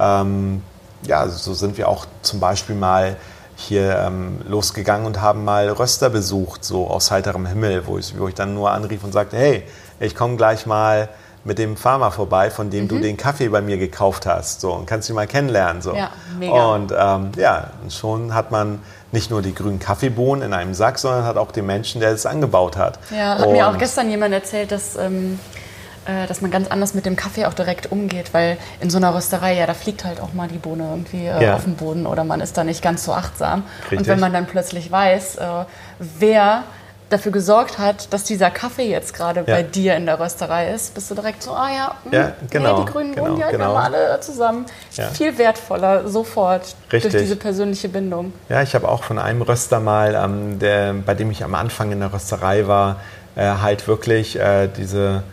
Speaker 1: so sind wir auch zum Beispiel mal hier losgegangen und haben mal Röster besucht, so aus heiterem Himmel, wo ich dann nur anrief und sagte, hey, ich komme gleich mal mit dem Farmer vorbei, von dem du den Kaffee bei mir gekauft hast, so, und kannst ihn mal kennenlernen. So.
Speaker 2: Ja, mega.
Speaker 1: Und schon hat man nicht nur die grünen Kaffeebohnen in einem Sack, sondern hat auch den Menschen, der es angebaut hat.
Speaker 2: Ja, hat mir auch gestern jemand erzählt, dass man ganz anders mit dem Kaffee auch direkt umgeht, weil in so einer Rösterei, da fliegt halt auch mal die Bohne irgendwie auf den Boden oder man ist da nicht ganz so achtsam. Richtig. Und wenn man dann plötzlich weiß, wer dafür gesorgt hat, dass dieser Kaffee jetzt gerade bei dir in der Rösterei ist, bist du direkt so, die grünen Bohnen, die halten wir alle zusammen. Ja. Viel wertvoller, sofort, durch diese persönliche Bindung.
Speaker 1: Ja, ich habe auch von einem Röster mal, bei dem ich am Anfang in der Rösterei war, halt wirklich diese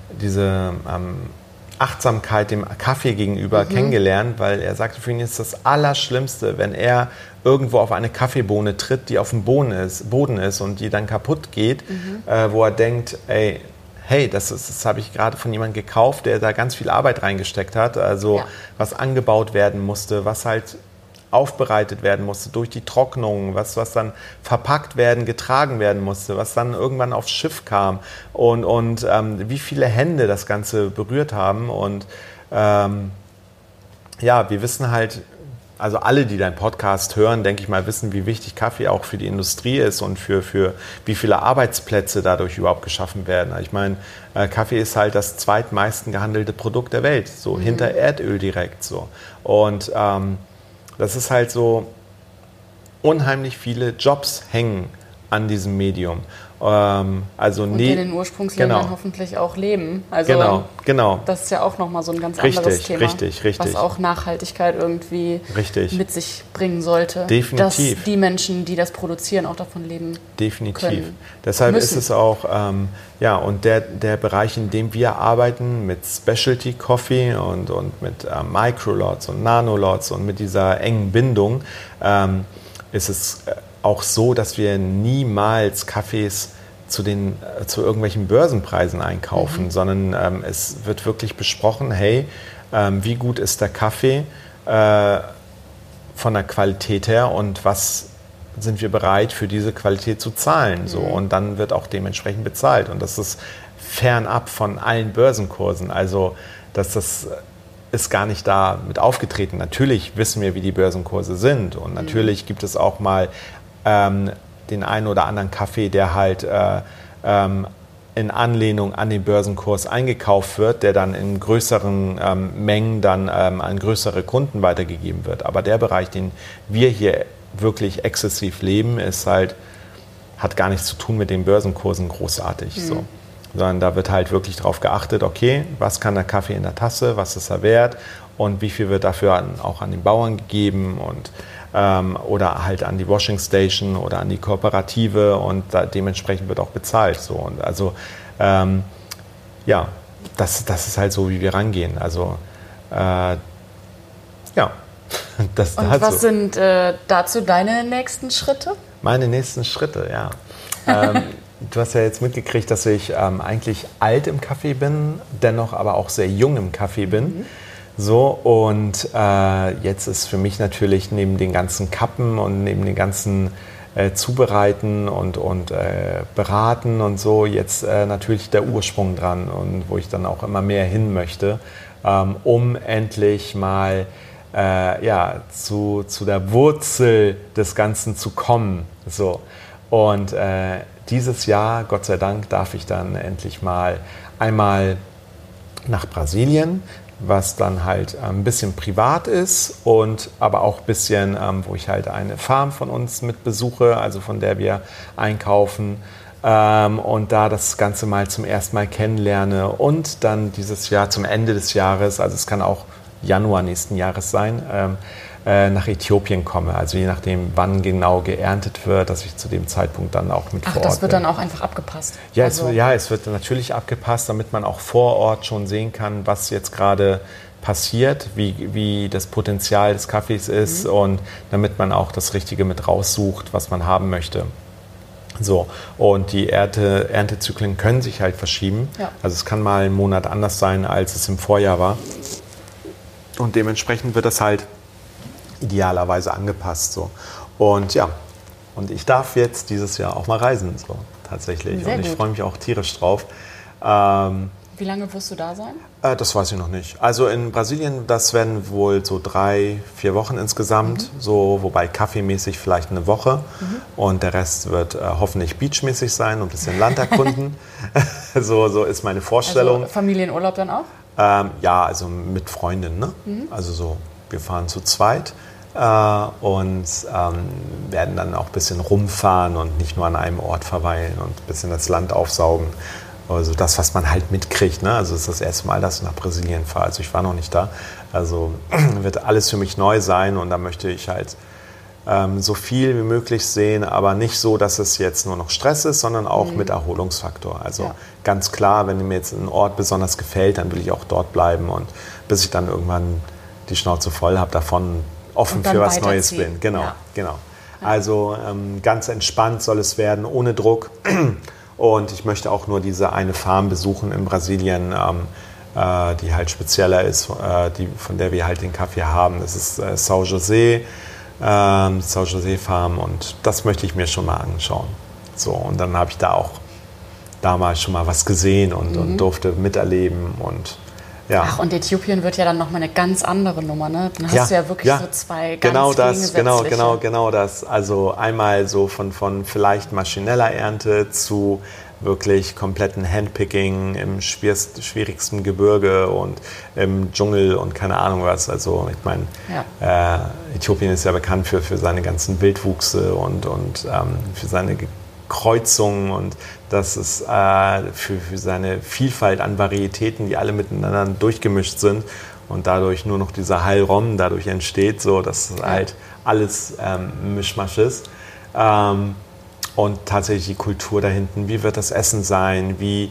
Speaker 1: Achtsamkeit dem Kaffee gegenüber kennengelernt, weil er sagte, für ihn ist das Allerschlimmste, wenn er irgendwo auf eine Kaffeebohne tritt, die auf dem Boden ist und die dann kaputt geht, wo er denkt, hey, das habe ich gerade von jemandem gekauft, der da ganz viel Arbeit reingesteckt hat, also was angebaut werden musste, was halt aufbereitet werden musste durch die Trocknung, was dann verpackt werden, getragen werden musste, was dann irgendwann aufs Schiff kam und wie viele Hände das Ganze berührt haben und wir wissen halt, also alle, die deinen Podcast hören, denke ich mal, wissen, wie wichtig Kaffee auch für die Industrie ist und für wie viele Arbeitsplätze dadurch überhaupt geschaffen werden. Ich meine, Kaffee ist halt das zweitmeisten gehandelte Produkt der Welt, so hinter Erdöl direkt so. Und das ist halt so, unheimlich viele Jobs hängen an diesem Medium. Also
Speaker 2: und in den Ursprungsländern hoffentlich auch leben. Also
Speaker 1: genau.
Speaker 2: Das ist ja auch nochmal so ein ganz anderes Thema.
Speaker 1: Richtig.
Speaker 2: Was auch Nachhaltigkeit irgendwie mit sich bringen sollte.
Speaker 1: Definitiv.
Speaker 2: Dass die Menschen, die das produzieren, auch davon leben können.
Speaker 1: Deshalb ist es auch, und der Bereich, in dem wir arbeiten, mit Specialty Coffee und mit Microlots und Nanolots und mit dieser engen Bindung, ist es auch so, dass wir niemals Kaffees zu irgendwelchen Börsenpreisen einkaufen, sondern es wird wirklich besprochen, hey, wie gut ist der Kaffee von der Qualität her und was sind wir bereit für diese Qualität zu zahlen. So. Und dann wird auch dementsprechend bezahlt. Und das ist fernab von allen Börsenkursen. Also das ist gar nicht da mit aufgetreten. Natürlich wissen wir, wie die Börsenkurse sind. Und natürlich gibt es auch mal den einen oder anderen Kaffee, der halt in Anlehnung an den Börsenkurs eingekauft wird, der dann in größeren Mengen dann an größere Kunden weitergegeben wird. Aber der Bereich, den wir hier wirklich exzessiv leben, hat gar nichts zu tun mit den Börsenkursen großartig. So. Sondern da wird halt wirklich darauf geachtet, okay, was kann der Kaffee in der Tasse, was ist er wert und wie viel wird dafür auch an den Bauern gegeben und oder halt an die Washing Station oder an die Kooperative und dementsprechend wird auch bezahlt. So. Und also das ist halt so, wie wir rangehen. Also das
Speaker 2: und was sind dazu deine nächsten Schritte?
Speaker 1: Meine nächsten Schritte, ja. Du hast ja jetzt mitgekriegt, dass ich eigentlich alt im Kaffee bin, dennoch aber auch sehr jung im Kaffee bin. So, und jetzt ist für mich natürlich neben den ganzen Kappen und neben den ganzen Zubereiten und Beraten und so jetzt natürlich der Ursprung dran und wo ich dann auch immer mehr hin möchte, um endlich mal zu der Wurzel des Ganzen zu kommen. So. Und dieses Jahr, Gott sei Dank, darf ich dann endlich mal einmal nach Brasilien, was dann halt ein bisschen privat ist und aber auch ein bisschen, wo ich halt eine Farm von uns mit besuche, also von der wir einkaufen und da das Ganze mal zum ersten Mal kennenlerne und dann dieses Jahr zum Ende des Jahres, also es kann auch Januar nächsten Jahres sein, nach Äthiopien komme. Also je nachdem, wann genau geerntet wird, dass ich zu dem Zeitpunkt dann auch mit vor Ort bin.
Speaker 2: Das wird dann auch einfach abgepasst?
Speaker 1: Ja, es wird natürlich abgepasst, damit man auch vor Ort schon sehen kann, was jetzt gerade passiert, wie das Potenzial des Kaffees ist und damit man auch das Richtige mit raussucht, was man haben möchte. So, und die Erntezyklen können sich halt verschieben. Ja. Also es kann mal einen Monat anders sein, als es im Vorjahr war. Und dementsprechend wird das halt idealerweise angepasst. So. Und ja, und ich darf jetzt dieses Jahr auch mal reisen, so tatsächlich.
Speaker 2: Sehr
Speaker 1: und ich
Speaker 2: gut.
Speaker 1: freue mich auch tierisch drauf.
Speaker 2: Wie lange wirst du da sein?
Speaker 1: Das weiß ich noch nicht. Also in Brasilien, das werden wohl so 3-4 Wochen insgesamt, so, wobei kaffeemäßig vielleicht eine Woche. Und der Rest wird hoffentlich beachmäßig sein und ein bisschen Land erkunden. so ist meine Vorstellung.
Speaker 2: Also Familienurlaub dann auch?
Speaker 1: Ja, also mit Freundinnen. Ne? Also so, wir fahren zu zweit und werden dann auch ein bisschen rumfahren und nicht nur an einem Ort verweilen und ein bisschen das Land aufsaugen. Also das, was man halt mitkriegt. Ne? Also es ist das erste Mal, dass ich nach Brasilien fahre. Also ich war noch nicht da. Also wird alles für mich neu sein und da möchte ich halt so viel wie möglich sehen, aber nicht so, dass es jetzt nur noch Stress ist, sondern auch mit Erholungsfaktor. Also ganz klar, wenn mir jetzt ein Ort besonders gefällt, dann will ich auch dort bleiben und bis ich dann irgendwann die Schnauze voll habe davon, offen für was Neues bin. Genau. Also ganz entspannt soll es werden, ohne Druck. Und ich möchte auch nur diese eine Farm besuchen in Brasilien, die halt spezieller ist, von der wir halt den Kaffee haben. Das ist São José, die São José Farm und das möchte ich mir schon mal anschauen. So, und dann habe ich da auch damals schon mal was gesehen und durfte miterleben und Ja.
Speaker 2: Ach, und Äthiopien wird ja dann nochmal eine ganz andere Nummer, ne? Dann hast du ja wirklich so zwei ganz
Speaker 1: genau das. Also einmal so von vielleicht maschineller Ernte zu wirklich kompletten Handpicking im schwierigsten Gebirge und im Dschungel und keine Ahnung was. Also ich meine, Äthiopien ist ja bekannt für seine ganzen Wildwuchse und für seine Kreuzungen und das ist für seine Vielfalt an Varietäten, die alle miteinander durchgemischt sind und dadurch nur noch dieser Heilrom dadurch entsteht, so dass halt alles Mischmasch ist. Und tatsächlich die Kultur da hinten, wie wird das Essen sein, wie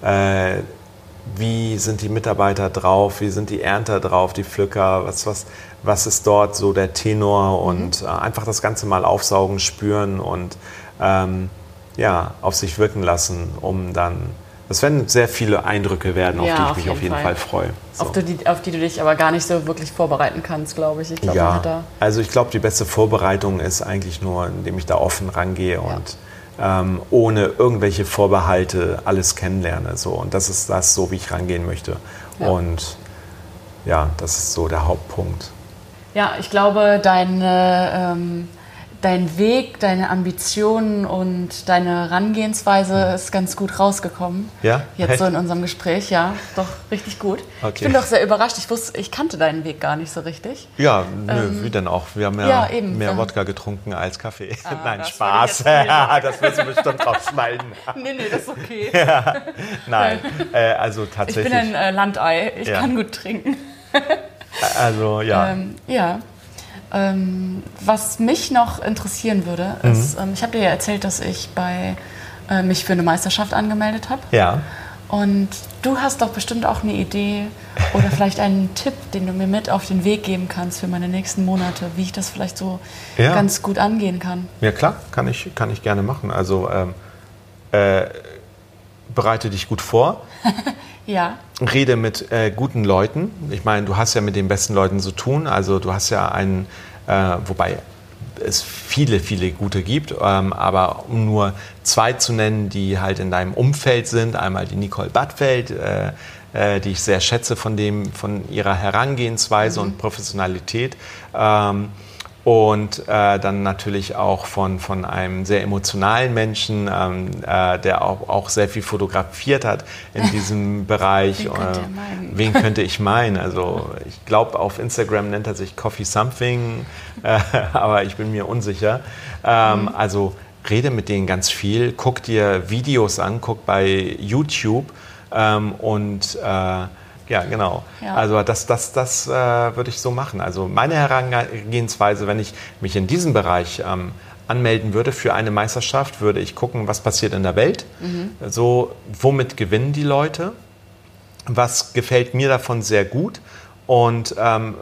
Speaker 1: sind die Mitarbeiter drauf, wie sind die Ernter drauf, die Pflücker, was ist dort so der Tenor und einfach das Ganze mal aufsaugen, spüren und auf sich wirken lassen, um dann, das werden sehr viele Eindrücke werden, auf die ich mich auf jeden Fall freue. So.
Speaker 2: Auf die du dich aber gar nicht so wirklich vorbereiten kannst, glaube ich.
Speaker 1: Also ich glaube, die beste Vorbereitung ist eigentlich nur, indem ich da offen rangehe und ohne irgendwelche Vorbehalte alles kennenlerne. So. Und das ist das, so wie ich rangehen möchte. Ja. Und ja, das ist so der Hauptpunkt.
Speaker 2: Ja, ich glaube, dein Weg, deine Ambitionen und deine Herangehensweise ist ganz gut rausgekommen.
Speaker 1: Ja?
Speaker 2: Jetzt so in unserem Gespräch, ja, doch richtig gut. Okay. Ich bin doch sehr überrascht. Ich kannte deinen Weg gar nicht so richtig.
Speaker 1: Ja, wie denn auch? Wir haben mehr Wodka getrunken als Kaffee. Nein, Spaß. Das wirst du bestimmt rausschneiden.
Speaker 2: Nee, das ist okay.
Speaker 1: Ja, nein, also tatsächlich.
Speaker 2: Ich bin ein Landei. Ich kann gut trinken.
Speaker 1: Also, ja.
Speaker 2: Was mich noch interessieren würde, ist, ich habe dir ja erzählt, dass ich mich für eine Meisterschaft angemeldet habe.
Speaker 1: Ja.
Speaker 2: Und du hast doch bestimmt auch eine Idee oder vielleicht einen Tipp, den du mir mit auf den Weg geben kannst für meine nächsten Monate, wie ich das vielleicht so ganz gut angehen kann.
Speaker 1: Ja klar, kann ich gerne machen. Also bereite dich gut vor.
Speaker 2: Ja.
Speaker 1: Rede mit guten Leuten. Ich meine, du hast ja mit den besten Leuten zu tun. Also du hast ja wobei es viele, viele gute gibt, aber um nur zwei zu nennen, die halt in deinem Umfeld sind. Einmal die Nicole Badfeld, die ich sehr schätze von ihrer Herangehensweise und Professionalität. Und dann natürlich auch von einem sehr emotionalen Menschen, der auch sehr viel fotografiert hat in diesem Bereich. Wen könnte ich meinen? Also ich glaube, auf Instagram nennt er sich Coffee Something, aber ich bin mir unsicher. Also rede mit denen ganz viel, guck dir Videos an, guck bei YouTube ja, genau. Ja. Also das würde ich so machen. Also meine Herangehensweise, wenn ich mich in diesem Bereich anmelden würde für eine Meisterschaft, würde ich gucken, was passiert in der Welt. So, womit gewinnen die Leute? Was gefällt mir davon sehr gut? Und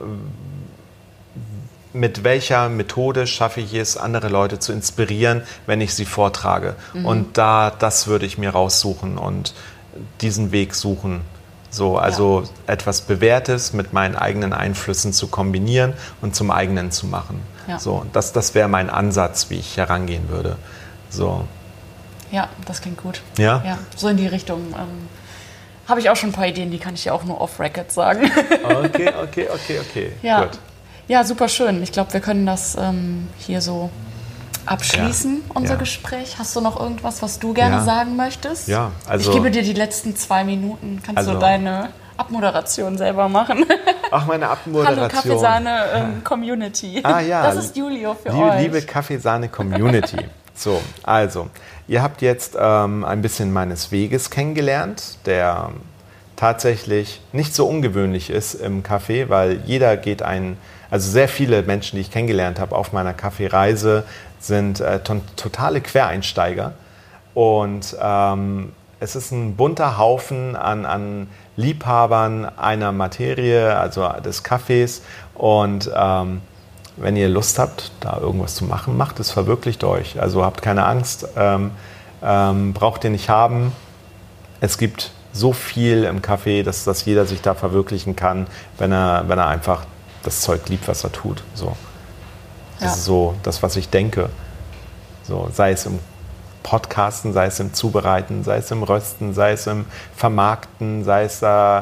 Speaker 1: mit welcher Methode schaffe ich es, andere Leute zu inspirieren, wenn ich sie vortrage? Und das würde ich mir raussuchen und diesen Weg suchen. So, also etwas Bewährtes mit meinen eigenen Einflüssen zu kombinieren und zum eigenen zu machen. Ja. So, das wäre mein Ansatz, wie ich herangehen würde. So.
Speaker 2: Ja, das klingt gut.
Speaker 1: Ja?
Speaker 2: Ja, so in die Richtung. Habe ich auch schon ein paar Ideen, die kann ich dir auch nur off-Record sagen.
Speaker 1: Okay.
Speaker 2: Ja.
Speaker 1: Gut.
Speaker 2: Ja, super schön. Ich glaube, wir können das hier so abschließen, unser Gespräch. Hast du noch irgendwas, was du gerne sagen möchtest?
Speaker 1: Ja, also...
Speaker 2: Ich gebe dir die letzten 2 Minuten. Kannst du deine Abmoderation selber machen?
Speaker 1: Ach, meine Abmoderation.
Speaker 2: Hallo Kaffeesahne-Community.
Speaker 1: Ja.
Speaker 2: Das ist Julio für euch.
Speaker 1: Liebe Kaffeesahne-Community. So, also, ihr habt jetzt ein bisschen meines Weges kennengelernt, der tatsächlich nicht so ungewöhnlich ist im Kaffee, weil also sehr viele Menschen, die ich kennengelernt habe auf meiner Kaffeereise, sind totale Quereinsteiger. Und es ist ein bunter Haufen an Liebhabern einer Materie, also des Kaffees. Und wenn ihr Lust habt, da irgendwas zu machen, macht es, verwirklicht euch. Also habt keine Angst, braucht ihr nicht haben. Es gibt so viel im Kaffee, dass jeder sich da verwirklichen kann, wenn er einfach das Zeug liebt, was er tut. So. Das ist so das, was ich denke. So, sei es im Podcasten, sei es im Zubereiten, sei es im Rösten, sei es im Vermarkten, sei es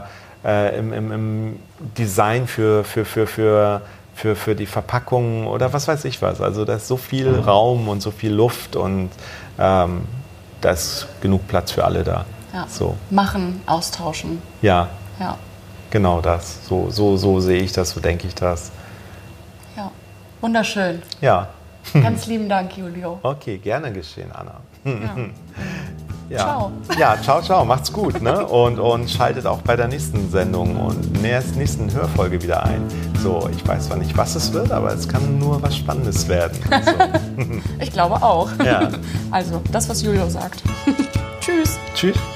Speaker 1: im Design für die Verpackung oder was weiß ich was. Also da ist so viel Raum und so viel Luft und da ist genug Platz für alle da.
Speaker 2: Ja.
Speaker 1: So.
Speaker 2: Machen, austauschen.
Speaker 1: Ja.
Speaker 2: Ja.
Speaker 1: Genau das. So sehe ich das, so denke ich das.
Speaker 2: Ja. Wunderschön.
Speaker 1: Ja.
Speaker 2: Ganz lieben Dank, Julio.
Speaker 1: Okay, gerne geschehen, Anna.
Speaker 2: Ja.
Speaker 1: Ja.
Speaker 2: Ciao.
Speaker 1: Ja, ciao. Macht's gut, ne? Und schaltet auch bei der nächsten Sendung und nächsten Hörfolge wieder ein. So, ich weiß zwar nicht, was es wird, aber es kann nur was Spannendes werden. So.
Speaker 2: Ich glaube auch.
Speaker 1: Ja.
Speaker 2: Also, das, was Julio sagt. Tschüss.
Speaker 1: Tschüss.